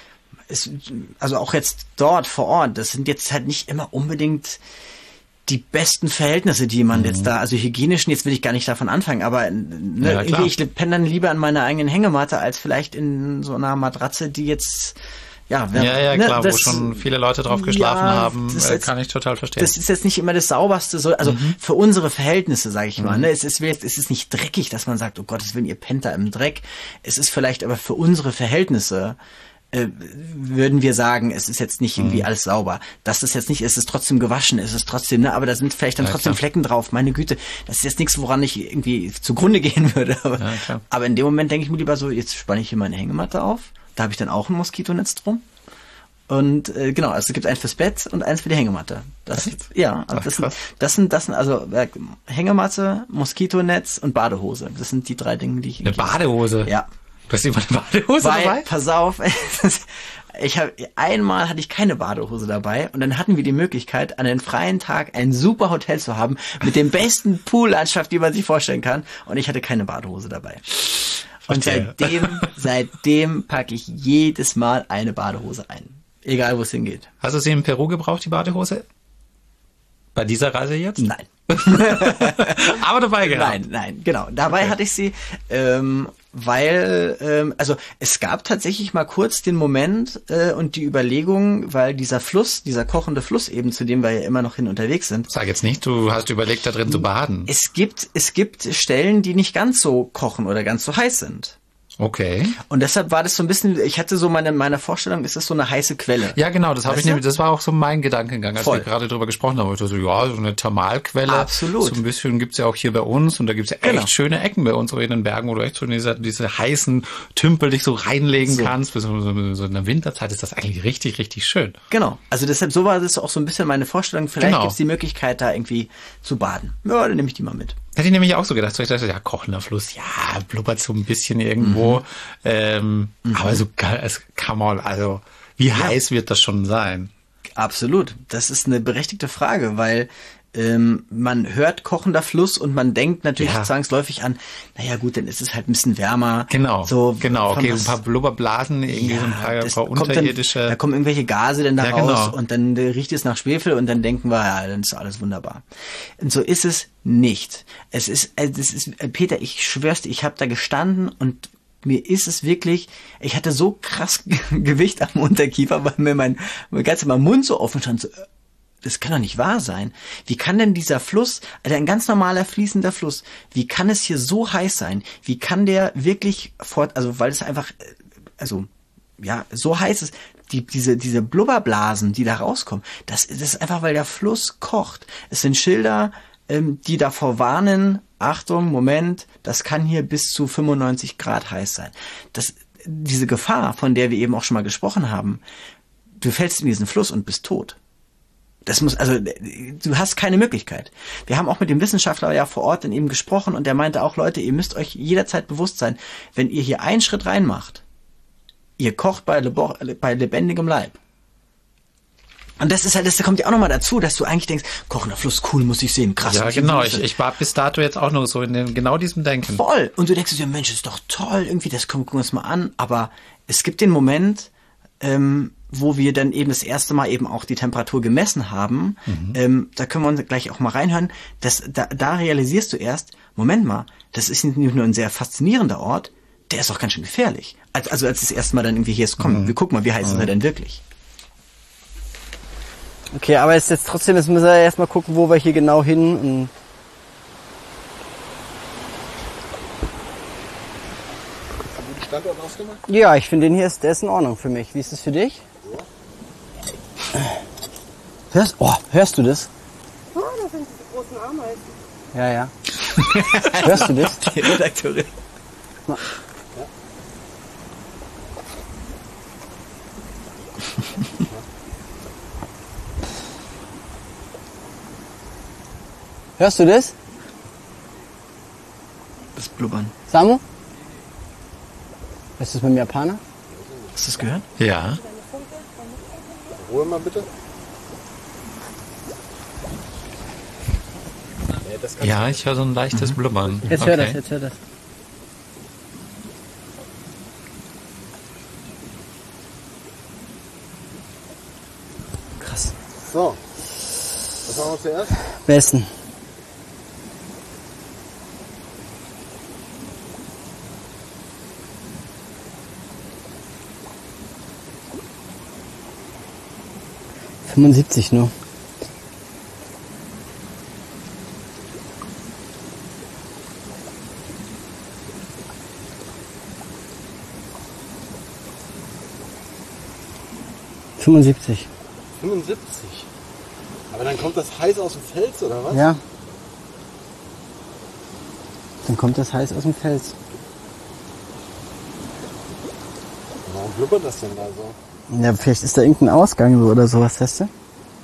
also auch jetzt dort vor Ort, das sind jetzt halt nicht immer unbedingt die besten Verhältnisse, die man jetzt da, also hygienischen, jetzt will ich gar nicht davon anfangen, aber ich penne dann lieber an meiner eigenen Hängematte, als vielleicht in so einer Matratze, die jetzt klar, wo schon viele Leute drauf geschlafen haben, kann ich total verstehen. Das ist jetzt nicht immer das sauberste, für unsere Verhältnisse, sage ich mal. Es ist nicht dreckig, dass man sagt, oh Gottes Willen, ihr pennt da im Dreck. Es ist vielleicht aber für unsere Verhältnisse, würden wir sagen, es ist jetzt nicht irgendwie alles sauber. Das ist jetzt nicht, es ist trotzdem gewaschen, es ist trotzdem, aber da sind vielleicht dann trotzdem Flecken drauf. Meine Güte, das ist jetzt nichts, woran ich irgendwie zugrunde gehen würde. Aber in dem Moment denke ich mir lieber so, jetzt spanne ich hier meine Hängematte auf. Da habe ich dann auch ein Moskitonetz drum. Und also es gibt eins fürs Bett und eins für die Hängematte. Das sind also Hängematte, Moskitonetz und Badehose. Das sind die 3 Dinge, die ich... Eine Badehose? Ja. Du hast immer eine Badehose dabei? Pass auf, einmal hatte ich keine Badehose dabei, und dann hatten wir die Möglichkeit, an einem freien Tag ein super Hotel zu haben, mit dem besten Poollandschaft, die man sich vorstellen kann, und ich hatte keine Badehose dabei. Und seitdem packe ich jedes Mal eine Badehose ein. Egal, wo es hingeht. Hast du sie in Peru gebraucht, die Badehose? Bei dieser Reise jetzt? Nein. Aber dabei gehabt? Nein, genau. Dabei hatte ich sie, weil, also es gab tatsächlich mal kurz den Moment und die Überlegung, weil dieser kochende Fluss eben, zu dem wir ja immer noch hin unterwegs sind. Sag jetzt nicht, du hast überlegt, da drin zu baden. Es gibt Stellen, die nicht ganz so kochen oder ganz so heiß sind. Okay. Und deshalb war das so ein bisschen, ich hatte so meine Vorstellung, ist das so eine heiße Quelle. Ja, genau, das war auch so mein Gedankengang, als wir gerade drüber gesprochen haben. Ich dachte so, so eine Thermalquelle. Absolut. So ein bisschen gibt's ja auch hier bei uns, und da gibt's ja echt schöne Ecken bei uns, so in den Bergen, wo du echt so diese heißen Tümpel dich so reinlegen kannst. So in der Winterzeit ist das eigentlich richtig, richtig schön. Genau. Also deshalb, so war das auch so ein bisschen meine Vorstellung. Vielleicht gibt's die Möglichkeit, da irgendwie zu baden. Ja, dann nehme ich die mal mit. Hätte ich nämlich auch so gedacht. So ich dachte, ja, kochender Fluss, blubbert so ein bisschen irgendwo. Aber so, come on, also wie heiß wird das schon sein? Absolut. Das ist eine berechtigte Frage, weil man hört kochender Fluss und man denkt natürlich zwangsläufig an, naja gut, dann ist es halt ein bisschen wärmer. Genau, so okay, ein paar Blubberblasen, irgendwie so ein paar unterirdische. Da kommen irgendwelche Gase dann da raus und dann riecht es nach Schwefel und dann denken wir, ja, dann ist alles wunderbar. Und so ist es nicht. Es ist Peter, ich schwör's dir, ich habe da gestanden und mir ist es wirklich, ich hatte so krass Gewicht am Unterkiefer, weil mir mein ganzer Mund so offen stand, so, das kann doch nicht wahr sein. Wie kann denn dieser Fluss, also ein ganz normaler fließender Fluss, wie kann es hier so heiß sein? Wie kann der wirklich also weil es einfach, so heiß ist, diese Blubberblasen, die da rauskommen, das ist einfach, weil der Fluss kocht. Es sind Schilder, die davor warnen, Achtung, Moment, das kann hier bis zu 95 Grad heiß sein. Diese Gefahr, von der wir eben auch schon mal gesprochen haben, du fällst in diesen Fluss und bist tot. Du hast keine Möglichkeit. Wir haben auch mit dem Wissenschaftler ja vor Ort dann eben gesprochen und der meinte auch, Leute, ihr müsst euch jederzeit bewusst sein, wenn ihr hier einen Schritt reinmacht, ihr kocht bei lebendigem Leib. Und das kommt ja auch nochmal dazu, dass du eigentlich denkst, kochender Fluss, cool, muss ich sehen, krass. Ja, genau, ich war bis dato jetzt auch noch so in genau diesem Denken. Voll. Und du denkst dir, Mensch, ist doch toll, irgendwie, das gucken wir uns mal an. Aber es gibt den Moment, wo wir dann eben das erste Mal eben auch die Temperatur gemessen haben, da können wir uns gleich auch mal reinhören, da realisierst du erst, Moment mal, das ist nicht nur ein sehr faszinierender Ort, der ist auch ganz schön gefährlich. Also als das erste Mal dann irgendwie hier ist, komm, wir gucken mal, wie heiß ist er denn wirklich? Okay, aber jetzt trotzdem, müssen wir erstmal gucken, wo wir hier genau hin und Standort ausgemacht? ja, ich finde der ist in Ordnung für mich. Wie ist das für dich? Hörst du das? Oh, das sind diese großen Ameisen. Ja. Hörst du das? Die Redakteurin. Ja. Hörst du das? Das Blubbern. Samu? Ist das mit dem Japaner? Hast du das gehört? Ja. Ruhe mal bitte. Ja, ich höre so ein leichtes Blubbern. Jetzt hör das. Krass. So. Was machen wir zuerst? Besten. ...75 nur. ...75. 75? Aber dann kommt das heiß aus dem Fels, oder was? Ja. Dann kommt das heiß aus dem Fels. Warum blubbert das denn da so? Ja, vielleicht ist da irgendein Ausgang so oder sowas, weißt du?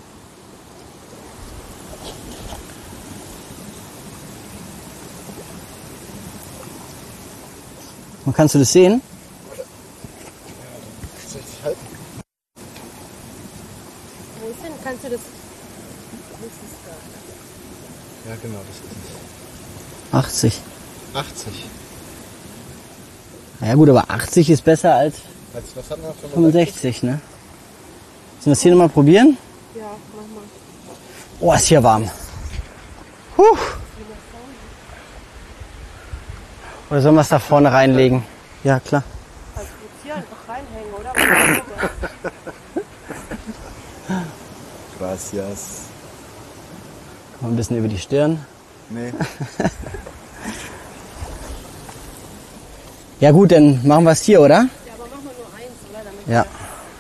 Und kannst du das sehen? Soll ich dich halten? Wo ist denn? Kannst du das... Ja, genau, das ist es. 80. 80. Na ja gut, aber 80 ist besser als Was hatten wir? 65, ne? Sollen wir es hier nochmal probieren? Ja, mach mal. Oh, ist hier warm. Oder sollen wir es da vorne reinlegen? Ja, klar. Also hier einfach reinhängen, oder? Gracias. Mal ein bisschen über die Stirn. Nee. Ja gut, dann machen wir es hier, oder? Ja, aber mach mal nur eins, oder? Damit Ja.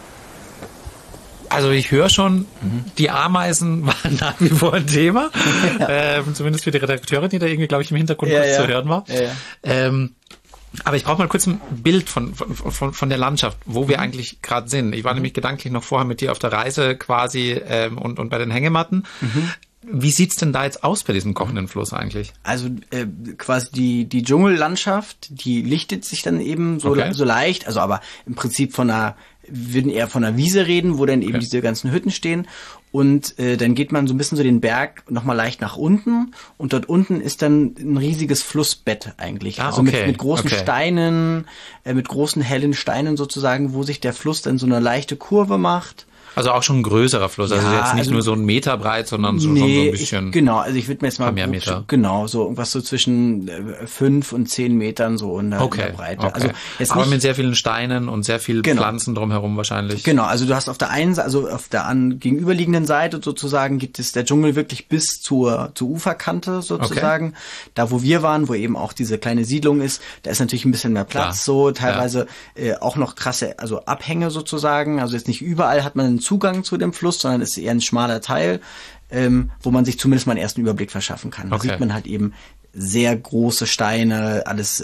Also ich höre schon, die Ameisen waren nach wie vor ein Thema. Zumindest für die Redakteurin, die da irgendwie, glaube ich, im Hintergrund kurz zu hören war. Ja. Aber ich brauche mal kurz ein Bild von der Landschaft, wo wir eigentlich gerade sind. Ich war nämlich gedanklich noch vorher mit dir auf der Reise quasi und bei den Hängematten. Wie sieht's denn da jetzt aus bei diesem kochenden Fluss eigentlich? Also quasi die Dschungellandschaft, die lichtet sich dann eben so leicht, also aber im Prinzip von einer würden eher von einer Wiese reden, wo dann eben diese ganzen Hütten stehen. Und dann geht man so ein bisschen so den Berg nochmal leicht nach unten. Und dort unten ist dann ein riesiges Flussbett eigentlich. Also mit großen Steinen, mit großen hellen Steinen sozusagen, wo sich der Fluss dann so eine leichte Kurve macht. Also auch schon ein größerer Fluss, also jetzt nicht nur so 1 Meter breit, sondern schon so ein bisschen. Also ich würde mir jetzt mal mehr Meter. So irgendwas so zwischen 5 und 10 Metern so in der Breite. Okay. Also jetzt aber nicht, mit sehr vielen Steinen und sehr viel Pflanzen drumherum wahrscheinlich. Genau, also du hast auf der einen Seite, also auf der gegenüberliegenden Seite sozusagen gibt es der Dschungel wirklich bis zur Uferkante sozusagen. Da wo wir waren, wo eben auch diese kleine Siedlung ist, da ist natürlich ein bisschen mehr Platz, so teilweise auch noch krasse, also Abhänge sozusagen. Also jetzt nicht überall hat man einen Zugang zu dem Fluss, sondern es ist eher ein schmaler Teil, wo man sich zumindest mal einen ersten Überblick verschaffen kann. Da sieht man halt eben sehr große Steine, alles,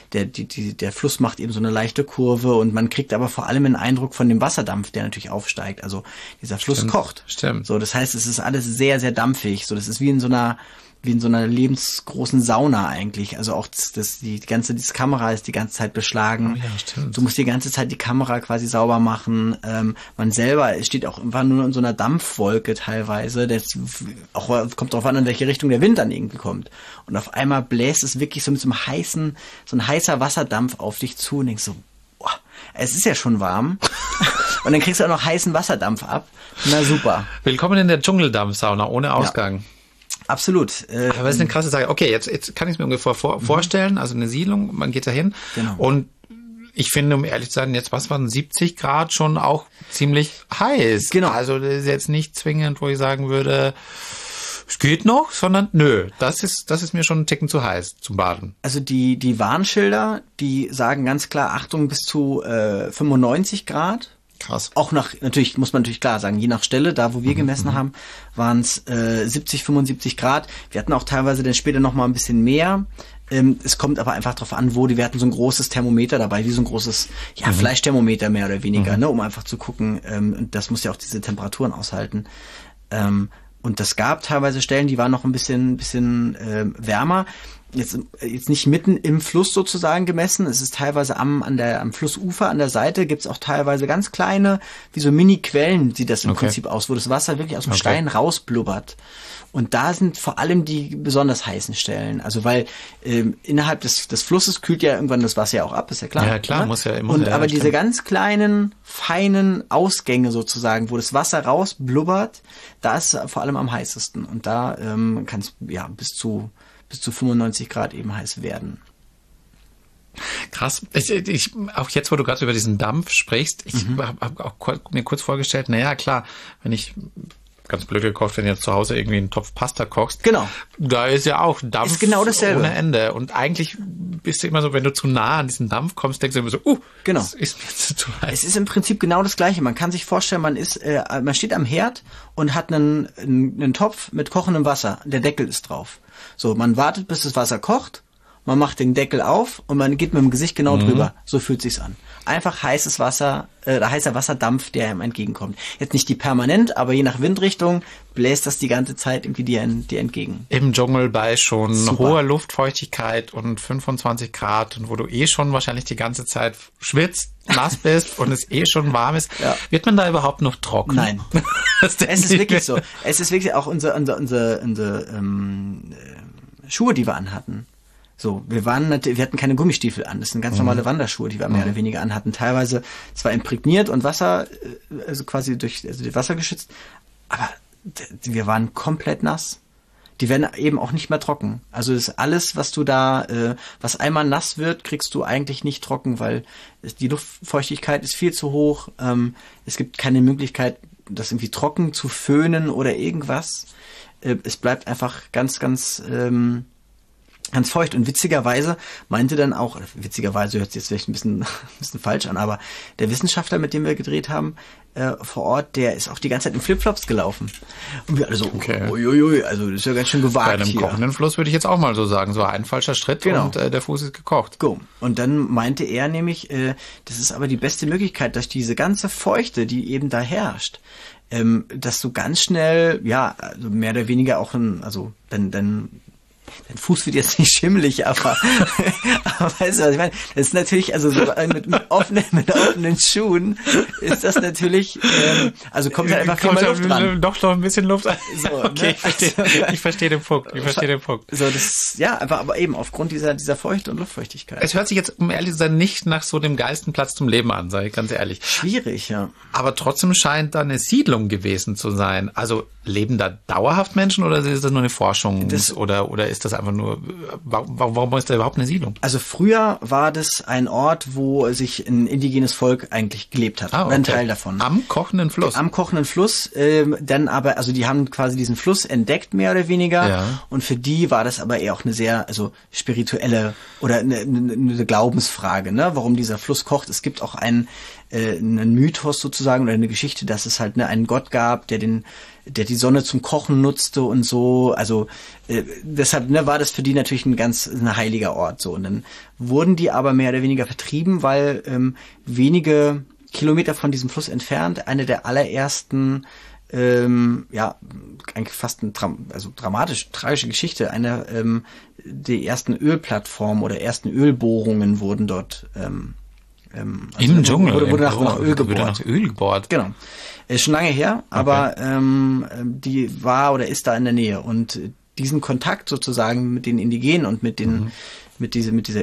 der Fluss macht eben so eine leichte Kurve und man kriegt aber vor allem einen Eindruck von dem Wasserdampf, der natürlich aufsteigt. Also dieser Fluss kocht. Stimmt. So, das heißt, es ist alles sehr, sehr dampfig. So, das ist wie in so einer lebensgroßen Sauna eigentlich. Also auch die Kamera ist die ganze Zeit beschlagen. Oh ja, stimmt. Du musst die ganze Zeit die Kamera quasi sauber machen. Man selber steht auch einfach nur in so einer Dampfwolke teilweise. Kommt drauf an, in welche Richtung der Wind dann irgendwie kommt. Und auf einmal bläst es wirklich so mit so ein heißer Wasserdampf auf dich zu und denkst so, boah, es ist ja schon warm. Und dann kriegst du auch noch heißen Wasserdampf ab. Na super. Willkommen in der Dschungeldampfsauna ohne Ausgang. Ja. Absolut. Aber das ist eine krasse Sache. Okay, jetzt kann ich es mir ungefähr vorstellen. Also eine Siedlung, man geht da hin. Genau. Und ich finde, um ehrlich zu sein, jetzt was waren 70 Grad schon auch ziemlich heiß. Genau. Also das ist jetzt nicht zwingend, wo ich sagen würde, es geht noch, sondern nö, das ist mir schon ein Ticken zu heiß zum Baden. Also die Warnschilder, die sagen ganz klar, Achtung bis zu 95 Grad. Krass. Auch natürlich muss man natürlich klar sagen, je nach Stelle, da wo wir gemessen haben, waren es 70, 75 Grad. Wir hatten auch teilweise dann später noch mal ein bisschen mehr. Es kommt aber einfach drauf an, wir hatten so ein großes Thermometer dabei, wie so ein großes Fleischthermometer mehr oder weniger, ne, um einfach zu gucken. Und das muss ja auch diese Temperaturen aushalten. Und das gab teilweise Stellen, die waren noch ein bisschen wärmer. Jetzt nicht mitten im Fluss sozusagen gemessen. Es ist teilweise am Flussufer, an der Seite gibt's auch teilweise ganz kleine, wie so Mini-Quellen sieht das im Prinzip aus, wo das Wasser wirklich aus dem Stein rausblubbert. Und da sind vor allem die besonders heißen Stellen. Also weil innerhalb des Flusses kühlt ja irgendwann das Wasser ja auch ab, ist ja klar. Ja klar, ne? muss ja immer. Aber diese ganz kleinen, feinen Ausgänge sozusagen, wo das Wasser rausblubbert, da ist es vor allem am heißesten. Und da kann es bis zu 95 Grad eben heiß werden. Krass. Ich auch jetzt, wo du gerade über diesen Dampf sprichst, ich habe auch mir kurz vorgestellt, naja, klar, wenn ich ganz blöd gekocht, wenn du jetzt zu Hause irgendwie einen Topf Pasta kochst. Genau. Da ist ja auch Dampf ist genau dasselbe. Ohne Ende. Und eigentlich bist du immer so, wenn du zu nah an diesen Dampf kommst, denkst du immer so, genau. Das ist mir zu heiß. Es ist im Prinzip genau das Gleiche. Man kann sich vorstellen, man steht am Herd und hat einen Topf mit kochendem Wasser. Der Deckel ist drauf. So, man wartet, bis das Wasser kocht. Man macht den Deckel auf und man geht mit dem Gesicht genau drüber. So fühlt sich's an. Einfach heißes Wasser, heißer Wasserdampf, der einem entgegenkommt. Jetzt nicht die permanent, aber je nach Windrichtung bläst das die ganze Zeit irgendwie dir entgegen. Im Dschungel bei schon hoher Luftfeuchtigkeit und 25 Grad und wo du schon wahrscheinlich die ganze Zeit schwitzt, nass bist und es schon warm ist. Ja. Wird man da überhaupt noch trocken? Nein. Es ist wirklich so. Es ist wirklich auch unsere Schuhe, die wir anhatten. So, wir hatten keine Gummistiefel an. Das sind ganz normale Wanderschuhe, die wir mehr oder weniger anhatten. Teilweise zwar imprägniert und Wasser, also quasi durch Wasser geschützt, aber wir waren komplett nass. Die werden eben auch nicht mehr trocken. Also das ist alles, was du da, was einmal nass wird, kriegst du eigentlich nicht trocken, weil die Luftfeuchtigkeit ist viel zu hoch. Es gibt keine Möglichkeit, das irgendwie trocken zu föhnen oder irgendwas. Es bleibt einfach ganz feucht. Und witzigerweise meinte dann auch, witzigerweise hört sich jetzt vielleicht ein bisschen falsch an, aber der Wissenschaftler, mit dem wir gedreht haben, vor Ort, der ist auch die ganze Zeit in Flipflops gelaufen. Und wir alle so, uiuiui, also das ist ja ganz schön gewagt. Bei einem kochenden Fluss würde ich jetzt auch mal so sagen, so ein falscher Schritt und der Fuß ist gekocht. Go. Und dann meinte er nämlich, das ist aber die beste Möglichkeit, dass diese ganze Feuchte, die eben da herrscht, dass du ganz schnell, also mehr oder weniger auch dann dein Fuß wird jetzt nicht schimmelig, aber weißt du, was ich meine? Das ist natürlich, also so mit offenen Schuhen ist das natürlich, also kommt halt einfach viel mehr Luft dran. Doch noch ein bisschen Luft. So, okay, ne? ich verstehe den Punkt. So, das, ja, aber eben aufgrund dieser Feuchte und Luftfeuchtigkeit. Es hört sich jetzt, um ehrlich zu sein, nicht nach so dem geilsten Platz zum Leben an, sage ich ganz ehrlich. Schwierig, ja. Aber trotzdem scheint da eine Siedlung gewesen zu sein. Also leben da dauerhaft Menschen oder ist das nur eine Forschung? Oder ist das einfach nur, warum ist da überhaupt eine Siedlung? Also früher war das ein Ort, wo sich ein indigenes Volk eigentlich gelebt hat. Oder ein Teil davon. Am kochenden Fluss? Am kochenden Fluss, dann aber, also die haben quasi diesen Fluss entdeckt, mehr oder weniger. Ja. Und für die war das aber eher auch eine sehr, also spirituelle oder eine Glaubensfrage, ne? Warum dieser Fluss kocht. Es gibt auch einen Mythos sozusagen oder eine Geschichte, dass es halt einen Gott gab, der die Sonne zum Kochen nutzte und so. Also deshalb war das für die natürlich ein heiliger Ort. So. Und dann wurden die aber mehr oder weniger vertrieben, weil wenige Kilometer von diesem Fluss entfernt eine der allerersten eigentlich fast eine tragische Geschichte. Die ersten Ölplattformen oder ersten Ölbohrungen wurden dort im Dschungel wurde nach Öl gebohrt. Wurde nach Öl gebohrt. Genau. Ist schon lange her, aber die war oder ist da in der Nähe. Und diesen Kontakt sozusagen mit den Indigenen und mit dieser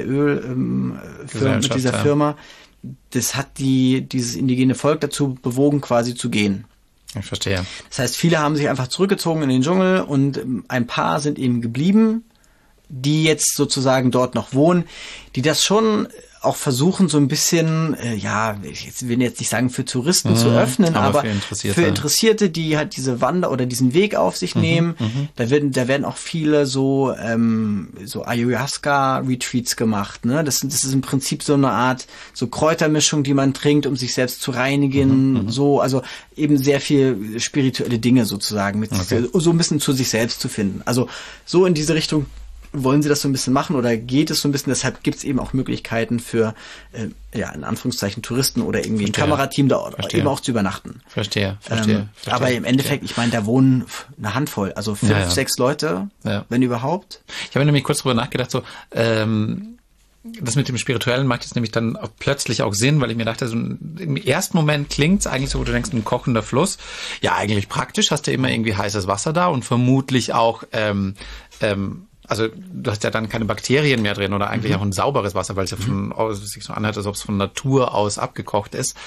Firma, das hat dieses indigene Volk dazu bewogen, quasi zu gehen. Ich verstehe. Das heißt, viele haben sich einfach zurückgezogen in den Dschungel und ein paar sind eben geblieben, die jetzt sozusagen dort noch wohnen, die das schon auch versuchen, so ein bisschen, ich will jetzt nicht sagen für Touristen zu öffnen, aber für Interessierte, die halt diese oder diesen Weg auf sich nehmen. Da werden auch viele so Ayahuasca-Retreats gemacht, ne? Das ist im Prinzip so eine Art, so Kräutermischung, die man trinkt, um sich selbst zu reinigen, so, also eben sehr viel spirituelle Dinge sozusagen, so ein bisschen zu sich selbst zu finden. Also so in diese Richtung wollen sie das so ein bisschen machen oder geht es so ein bisschen, deshalb gibt es eben auch Möglichkeiten für, in Anführungszeichen Touristen oder irgendwie ein Kamerateam da eben auch zu übernachten. Verstehe. Aber im Endeffekt, ich meine, da wohnen eine Handvoll, also 5, 6 Leute, wenn überhaupt. Ich habe nämlich kurz drüber nachgedacht, so, das mit dem Spirituellen macht jetzt nämlich dann auch plötzlich auch Sinn, weil ich mir dachte, so im ersten Moment klingt's eigentlich so, wo du denkst, ein kochender Fluss. Ja, eigentlich praktisch, hast du immer irgendwie heißes Wasser da und vermutlich auch, also du hast ja dann keine Bakterien mehr drin oder eigentlich auch ein sauberes Wasser, weil es ja sich so anhört, als ob es von Natur aus abgekocht ist.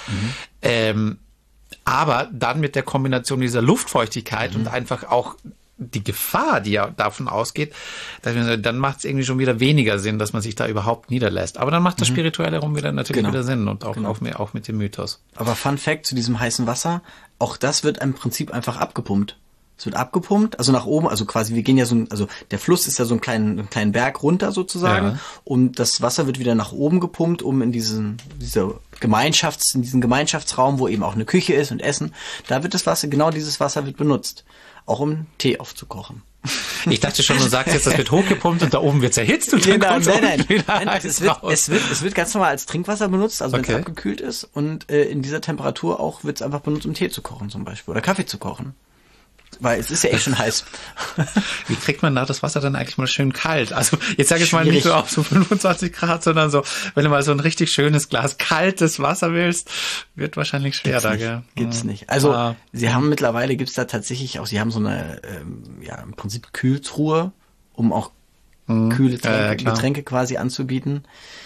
Aber dann mit der Kombination dieser Luftfeuchtigkeit und einfach auch die Gefahr, die ja davon ausgeht, dann macht es irgendwie schon wieder weniger Sinn, dass man sich da überhaupt niederlässt. Aber dann macht das Spirituelle herum natürlich wieder Sinn und auch mit dem Mythos. Aber Fun Fact zu diesem heißen Wasser, auch das wird im Prinzip einfach abgepumpt. Es wird abgepumpt, also nach oben, also quasi, wir gehen ja also der Fluss ist ja so einen kleinen Berg runter sozusagen und das Wasser wird wieder nach oben gepumpt, um in diesen Gemeinschaftsraum, wo eben auch eine Küche ist und Essen, da wird dieses Wasser wird benutzt, auch um Tee aufzukochen. Ich dachte schon, du sagst jetzt, das wird hochgepumpt und da oben wird's erhitzt und dann nein, es wird ganz normal als Trinkwasser benutzt, also wenn es abgekühlt ist und in dieser Temperatur auch wird's einfach benutzt, um Tee zu kochen zum Beispiel oder Kaffee zu kochen. Weil es ist ja echt schon heiß. Wie kriegt man da das Wasser dann eigentlich mal schön kalt? Also jetzt sage ich mal nicht so auf so 25 Grad, sondern so, wenn du mal so ein richtig schönes Glas kaltes Wasser willst, wird wahrscheinlich schwer da, gell? Gibt's nicht. Also mittlerweile gibt's da tatsächlich auch, sie haben so eine, im Prinzip Kühltruhe, um auch kühle Getränke quasi anzubieten.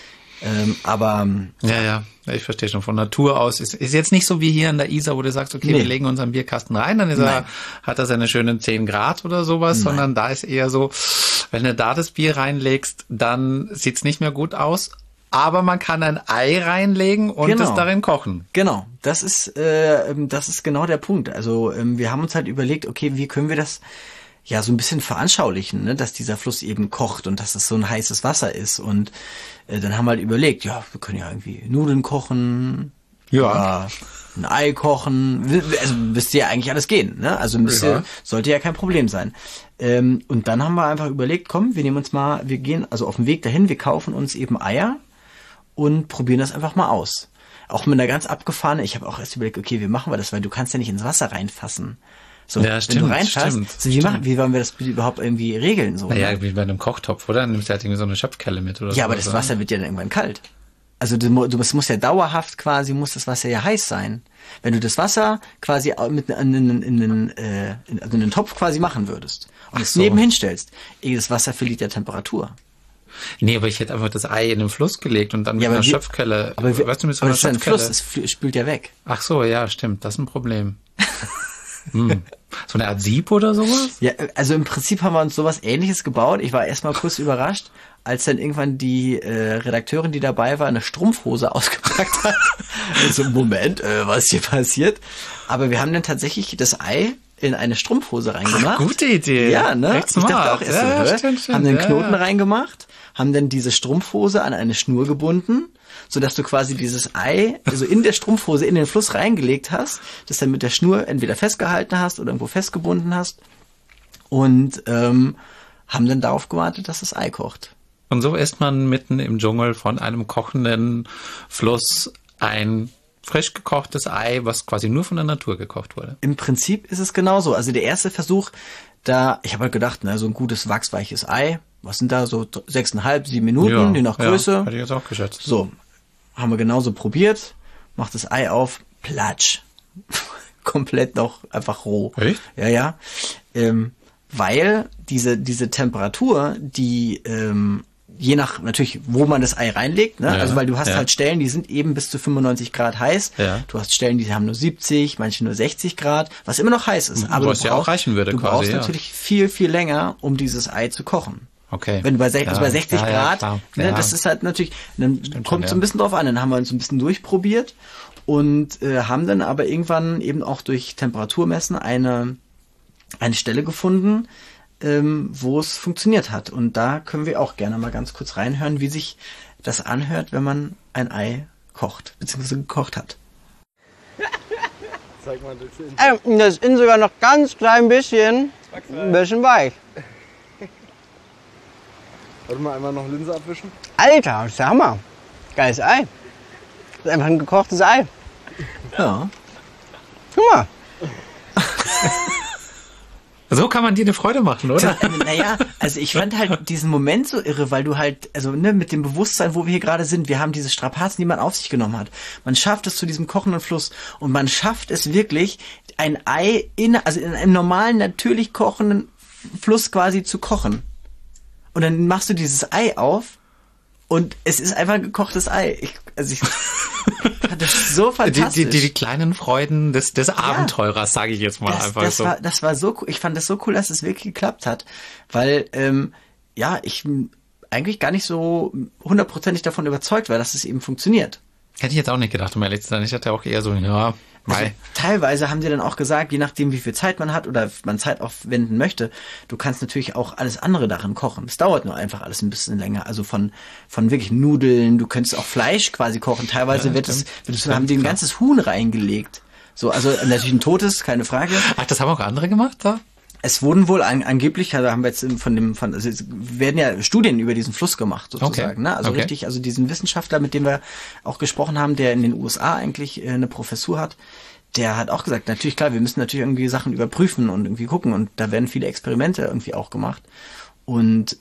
Ich verstehe schon. Von Natur aus ist jetzt nicht so wie hier an der Isar, wo du sagst, okay, wir legen unseren Bierkasten rein, dann hat er seine schönen 10 Grad oder sowas, sondern da ist eher so, wenn du da das Bier reinlegst, dann sieht's nicht mehr gut aus, aber man kann ein Ei reinlegen und es darin kochen. Genau, das ist genau der Punkt. Also wir haben uns halt überlegt, okay, wie können wir das so ein bisschen veranschaulichen, ne, dass dieser Fluss eben kocht und dass es so ein heißes Wasser ist. Und dann haben wir halt überlegt, wir können ja irgendwie Nudeln kochen, ein Ei kochen, also müsste ja eigentlich alles gehen, ne? Also sollte ja kein Problem sein. Und dann haben wir einfach überlegt, komm, wir gehen also auf dem Weg dahin, wir kaufen uns eben Eier und probieren das einfach mal aus. Auch mit einer ganz abgefahrenen, ich habe auch erst überlegt, okay, wie machen wir das, weil du kannst ja nicht ins Wasser reinfassen. So, Ja, stimmt, wenn du reinfasst, stimmt, so, wie wollen wir das bitte überhaupt irgendwie regeln? So, Naja, wie bei einem Kochtopf, oder? Dann nimmst du halt irgendwie so eine Schöpfkelle mit oder so. ja, aber das Wasser wird ja dann irgendwann kalt. Also es muss ja dauerhaft quasi, muss das Wasser ja heiß sein. Wenn du das Wasser quasi mit in einen Topf quasi machen würdest und es nebenhin stellst, das Wasser verliert ja Temperatur. Nee, aber ich hätte einfach das Ei in den Fluss gelegt und dann mit einer Schöpfkelle. Aber weißt du, mit so einer das ist ein Schöpfkelle. Fluss, es spült ja weg. Ach so, ja, stimmt. Das ist ein Problem. So eine Art Sieb oder sowas? Ja, also im Prinzip haben wir uns sowas Ähnliches gebaut. Ich war erstmal kurz überrascht, als dann irgendwann die Redakteurin, die dabei war, eine Strumpfhose ausgepackt hat. Also, Moment, was hier passiert? Aber wir haben dann tatsächlich das Ei in eine Strumpfhose reingemacht. Ach, gute Idee. Ja, ne? Echt Ich dachte auch erst, stimmt, haben den Knoten reingemacht, haben dann diese Strumpfhose an eine Schnur gebunden, sodass du quasi dieses Ei, also in der Strumpfhose in den Fluss reingelegt hast, das dann mit der Schnur entweder festgehalten hast oder irgendwo festgebunden hast und haben dann darauf gewartet, dass das Ei kocht. Und so isst man mitten im Dschungel von einem kochenden Fluss ein frisch gekochtes Ei, was quasi nur von der Natur gekocht wurde. Im Prinzip ist es genauso. Also der erste Versuch, ich habe halt gedacht, so ein gutes wachsweiches Ei, was sind da so 6,5, 7 Minuten, je nach Größe. Ja, hätte ich jetzt auch geschätzt. So, haben wir genauso probiert, macht das Ei auf, platsch. Komplett noch einfach roh. Echt? Ja. Weil diese Temperatur, die je nach natürlich, wo man das Ei reinlegt, ne? Ja, also weil du hast halt Stellen, die sind eben bis zu 95 Grad heiß. Ja. Du hast Stellen, die haben nur 70, manche nur 60 Grad, was immer noch heiß ist. Aber was ja auch reichen würde, du brauchst natürlich viel, viel länger, um dieses Ei zu kochen. Okay. Wenn du bei 60 Grad, das ist halt natürlich, dann kommt es so ein bisschen drauf an, dann haben wir uns ein bisschen durchprobiert und haben dann aber irgendwann eben auch durch Temperaturmessen eine Stelle gefunden, wo es funktioniert hat. Und da können wir auch gerne mal ganz kurz reinhören, wie sich das anhört, wenn man ein Ei kocht, beziehungsweise gekocht hat. Zeig mal das Innen. Das ist innen sogar noch ganz klein bisschen weich. Warte mal, einmal noch Linse abwischen. Alter, das ist der Hammer. Geiles Ei. Das ist einfach ein gekochtes Ei. Ja. Guck mal. So kann man dir eine Freude machen, oder? Naja, also ich fand halt diesen Moment so irre, weil du halt, also mit dem Bewusstsein, wo wir hier gerade sind, wir haben diese Strapazen, die man auf sich genommen hat. Man schafft es zu diesem kochenden Fluss und man schafft es wirklich, ein Ei in einem normalen, natürlich kochenden Fluss quasi zu kochen. Und dann machst du dieses Ei auf und es ist einfach ein gekochtes Ei. Ich fand das so fantastisch. Die kleinen Freuden des Abenteurers, sage ich jetzt mal einfach so. Das war so cool. Ich fand das so cool, dass es wirklich geklappt hat, weil ich eigentlich gar nicht so 100%ig davon überzeugt war, dass es eben funktioniert. Hätte ich jetzt auch nicht gedacht, um ehrlich zu sein. Ich hatte auch eher so, Also, teilweise haben die dann auch gesagt, je nachdem wie viel Zeit man hat oder man Zeit aufwenden möchte, du kannst natürlich auch alles andere darin kochen. Es dauert nur einfach alles ein bisschen länger. Also von wirklich Nudeln, du könntest auch Fleisch quasi kochen. Teilweise haben die ein ganzes Huhn reingelegt. So, also natürlich ein totes, keine Frage. Ach, das haben auch andere gemacht da? Es wurden wohl angeblich, also haben wir jetzt also es werden ja Studien über diesen Fluss gemacht sozusagen, okay. Ne? Also okay. Richtig, also diesen Wissenschaftler, mit dem wir auch gesprochen haben, der in den USA eigentlich eine Professur hat, der hat auch gesagt, natürlich klar, wir müssen natürlich irgendwie Sachen überprüfen und irgendwie gucken und da werden viele Experimente irgendwie auch gemacht und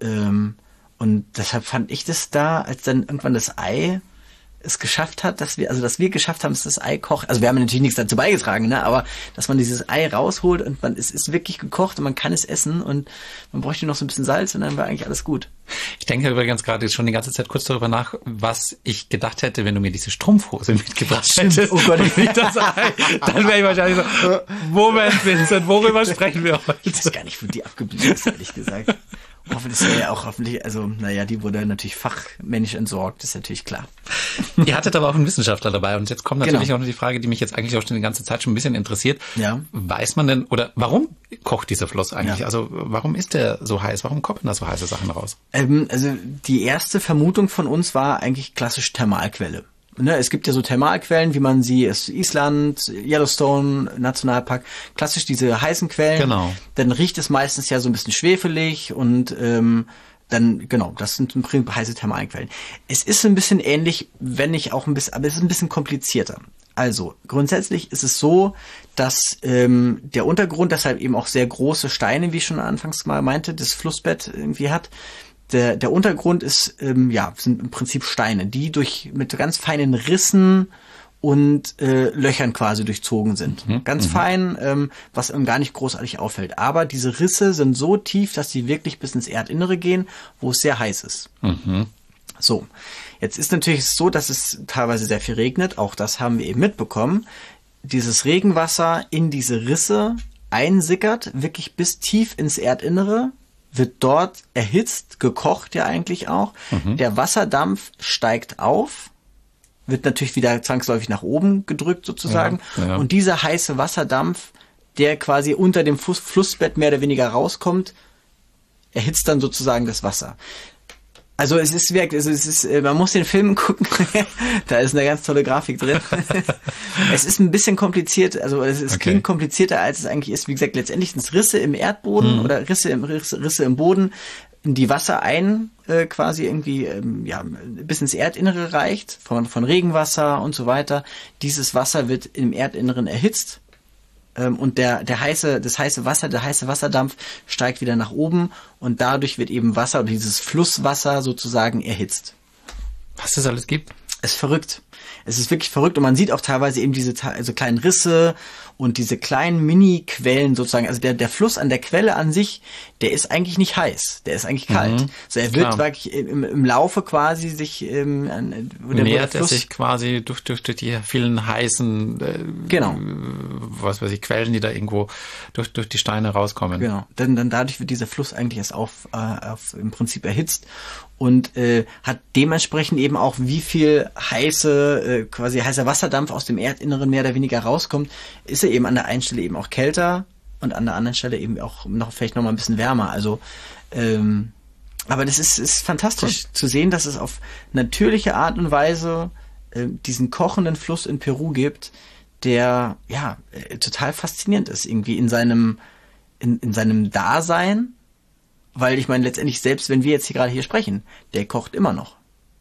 deshalb fand ich das da, als dann irgendwann das Ei es geschafft hat, dass wir geschafft haben, dass das Ei kocht. Also wir haben natürlich nichts dazu beigetragen, ne? Aber dass man dieses Ei rausholt und es ist wirklich gekocht und man kann es essen und man bräuchte noch so ein bisschen Salz und dann war eigentlich alles gut. Ich denke übrigens gerade schon die ganze Zeit kurz darüber nach, was ich gedacht hätte, wenn du mir diese Strumpfhose mitgebracht hättest. Oh Gott, und nicht das Ei. Dann wäre ich wahrscheinlich so, Moment, Vincent, worüber sprechen wir heute? Ich weiß gar nicht, wo die abgeblieben ist, ehrlich gesagt. Das wäre ja auch hoffentlich, also die wurde natürlich fachmännisch entsorgt, ist natürlich klar. Ihr hattet aber auch einen Wissenschaftler dabei und jetzt kommt natürlich auch noch die Frage, die mich jetzt eigentlich auch schon die ganze Zeit schon ein bisschen interessiert. Ja. Weiß man denn, oder warum kocht dieser Fluss eigentlich? Ja. Also warum ist der so heiß? Warum kommen da so heiße Sachen raus? Also die erste Vermutung von uns war eigentlich klassisch Thermalquelle. Ne, es gibt ja so Thermalquellen, wie man sie aus Island, Yellowstone, Nationalpark, klassisch diese heißen Quellen. Genau. Dann riecht es meistens ja so ein bisschen schwefelig und das sind im Prinzip heiße Thermalquellen. Es ist ein bisschen ähnlich, wenn nicht auch ein bisschen, aber es ist ein bisschen komplizierter. Also, grundsätzlich ist es so, dass der Untergrund, deshalb eben auch sehr große Steine, wie ich schon anfangs mal meinte, das Flussbett irgendwie hat. Der Untergrund ist, sind im Prinzip Steine, die mit ganz feinen Rissen und Löchern quasi durchzogen sind. Ganz fein, was einem gar nicht großartig auffällt. Aber diese Risse sind so tief, dass sie wirklich bis ins Erdinnere gehen, wo es sehr heiß ist. So, jetzt ist natürlich so, dass es teilweise sehr viel regnet. Auch das haben wir eben mitbekommen. Dieses Regenwasser in diese Risse einsickert, wirklich bis tief ins Erdinnere, wird dort erhitzt, gekocht ja eigentlich auch. Der Wasserdampf steigt auf, wird natürlich wieder zwangsläufig nach oben gedrückt sozusagen. Ja. Und dieser heiße Wasserdampf, der quasi unter dem Flussbett mehr oder weniger rauskommt, erhitzt dann sozusagen das Wasser. Also es ist wirklich, man muss den Film gucken, da ist eine ganz tolle Grafik drin. Es ist ein bisschen kompliziert, also es klingt komplizierter, als es eigentlich ist. Wie gesagt, letztendlich sind es Risse im Erdboden oder Risse im Boden, in die Wasser quasi irgendwie bis ins Erdinnere reicht, von Regenwasser und so weiter. Dieses Wasser wird im Erdinneren erhitzt. Und das heiße Wasser, der heiße Wasserdampf steigt wieder nach oben und dadurch wird eben Wasser oder dieses Flusswasser sozusagen erhitzt. Was es alles gibt? Es ist verrückt. Es ist wirklich verrückt und man sieht auch teilweise eben diese kleinen Risse und diese kleinen Mini-Quellen sozusagen. Also der Fluss an der Quelle an sich, der ist eigentlich nicht heiß, der ist eigentlich kalt. Also er wird wirklich im Laufe quasi sich nähert er sich quasi durch die vielen heißen Quellen, die da irgendwo durch die Steine rauskommen. Genau. Dann dadurch wird dieser Fluss eigentlich erst im Prinzip erhitzt und hat dementsprechend eben auch, wie viel heißer Wasserdampf aus dem Erdinneren mehr oder weniger rauskommt, ist er eben an der einen Stelle eben auch kälter und an der anderen Stelle eben auch vielleicht noch mal ein bisschen wärmer. Also aber das ist fantastisch zu sehen, dass es auf natürliche Art und Weise diesen kochenden Fluss in Peru gibt, der total faszinierend ist irgendwie in seinem Dasein, weil ich meine letztendlich, selbst wenn wir jetzt gerade hier sprechen, der kocht immer noch.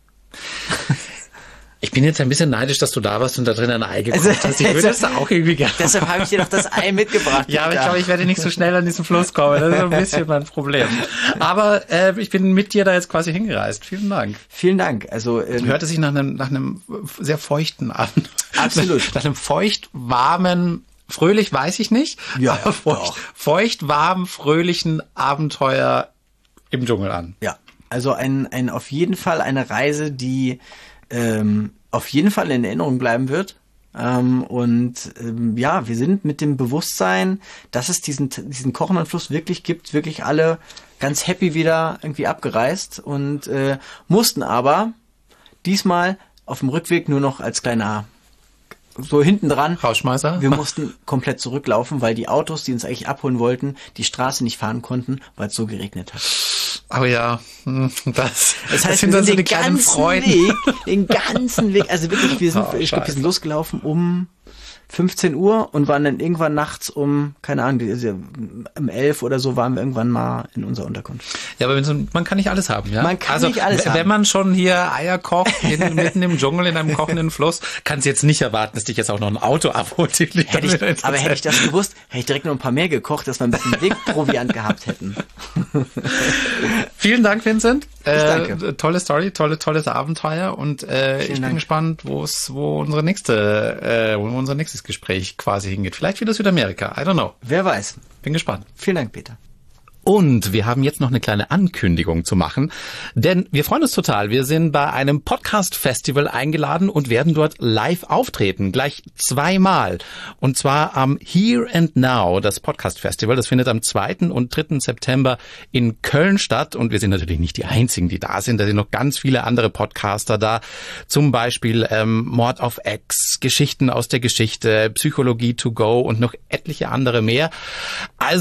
Ich bin jetzt ein bisschen neidisch, dass du da warst und da drin ein Ei gekocht hast. Ich würde das auch irgendwie gerne. Deshalb habe ich dir doch das Ei mitgebracht. Ja, aber ich glaube, ich werde nicht so schnell an diesen Fluss kommen. Das ist ein bisschen mein Problem. Aber ich bin mit dir da jetzt quasi hingereist. Vielen Dank. Vielen Dank. Also hörte sich nach einem sehr feuchten Abend. Absolut. Nach einem feucht, warmen, fröhlich weiß ich nicht. Ja, aber feucht, warm, fröhlichen Abenteuer im Dschungel an. Ja, also auf jeden Fall eine Reise, die auf jeden Fall in Erinnerung bleiben wird. Wir sind mit dem Bewusstsein, dass es diesen kochenden Fluss wirklich gibt, wirklich alle ganz happy wieder irgendwie abgereist und mussten aber diesmal auf dem Rückweg nur noch als kleiner so hinten dran. Rausschmeißer. Wir mussten komplett zurücklaufen, weil die Autos, die uns eigentlich abholen wollten, die Straße nicht fahren konnten, weil es so geregnet hat. Aber ja, das heißt, sind dann so die kleinen Freuden. Den ganzen Weg, also wirklich, wir sind losgelaufen um 15 Uhr und waren dann irgendwann nachts um, keine Ahnung, um 11 oder so waren wir irgendwann mal in unserer Unterkunft. Ja, aber man kann nicht alles haben, ja? Man kann nicht alles haben. Wenn man schon hier Eier kocht, mitten im Dschungel in einem kochenden Fluss, kannst du jetzt nicht erwarten, dass dich jetzt auch noch ein Auto abholt. Hätte ich das gewusst, hätte ich direkt noch ein paar mehr gekocht, dass wir ein bisschen Wegproviant gehabt hätten. Vielen Dank, Vincent. Danke. Tolle Story, tolles Abenteuer und ich bin gespannt, wo unser nächstes Gespräch quasi hingeht. Vielleicht wieder Südamerika. I don't know. Wer weiß. Bin gespannt. Vielen Dank, Peter. Und wir haben jetzt noch eine kleine Ankündigung zu machen, denn wir freuen uns total. Wir sind bei einem Podcast-Festival eingeladen und werden dort live auftreten, gleich 2-mal. Und zwar am Here and Now, das Podcast-Festival. Das findet am 2. und 3. September in Köln statt. Und wir sind natürlich nicht die Einzigen, die da sind. Da sind noch ganz viele andere Podcaster da. Zum Beispiel Mord auf Ex, Geschichten aus der Geschichte, Psychologie to go und noch etliche andere mehr. Also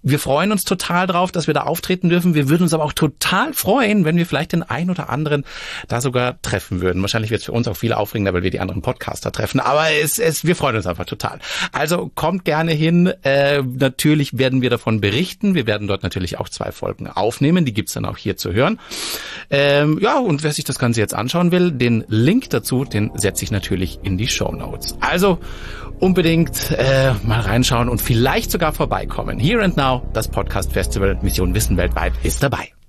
wir freuen uns total drauf, dass wir da auftreten dürfen. Wir würden uns aber auch total freuen, wenn wir vielleicht den einen oder anderen da sogar treffen würden. Wahrscheinlich wird es für uns auch viel aufregender, weil wir die anderen Podcaster treffen. Aber wir freuen uns einfach total. Also kommt gerne hin. Natürlich werden wir davon berichten. Wir werden dort natürlich auch 2 Folgen aufnehmen. Die gibt's dann auch hier zu hören. Und wer sich das Ganze jetzt anschauen will, den Link dazu, den setze ich natürlich in die Shownotes. Also unbedingt mal reinschauen und vielleicht sogar vorbeikommen. Here and Now, das Podcast Festival Mission Wissen weltweit ist dabei.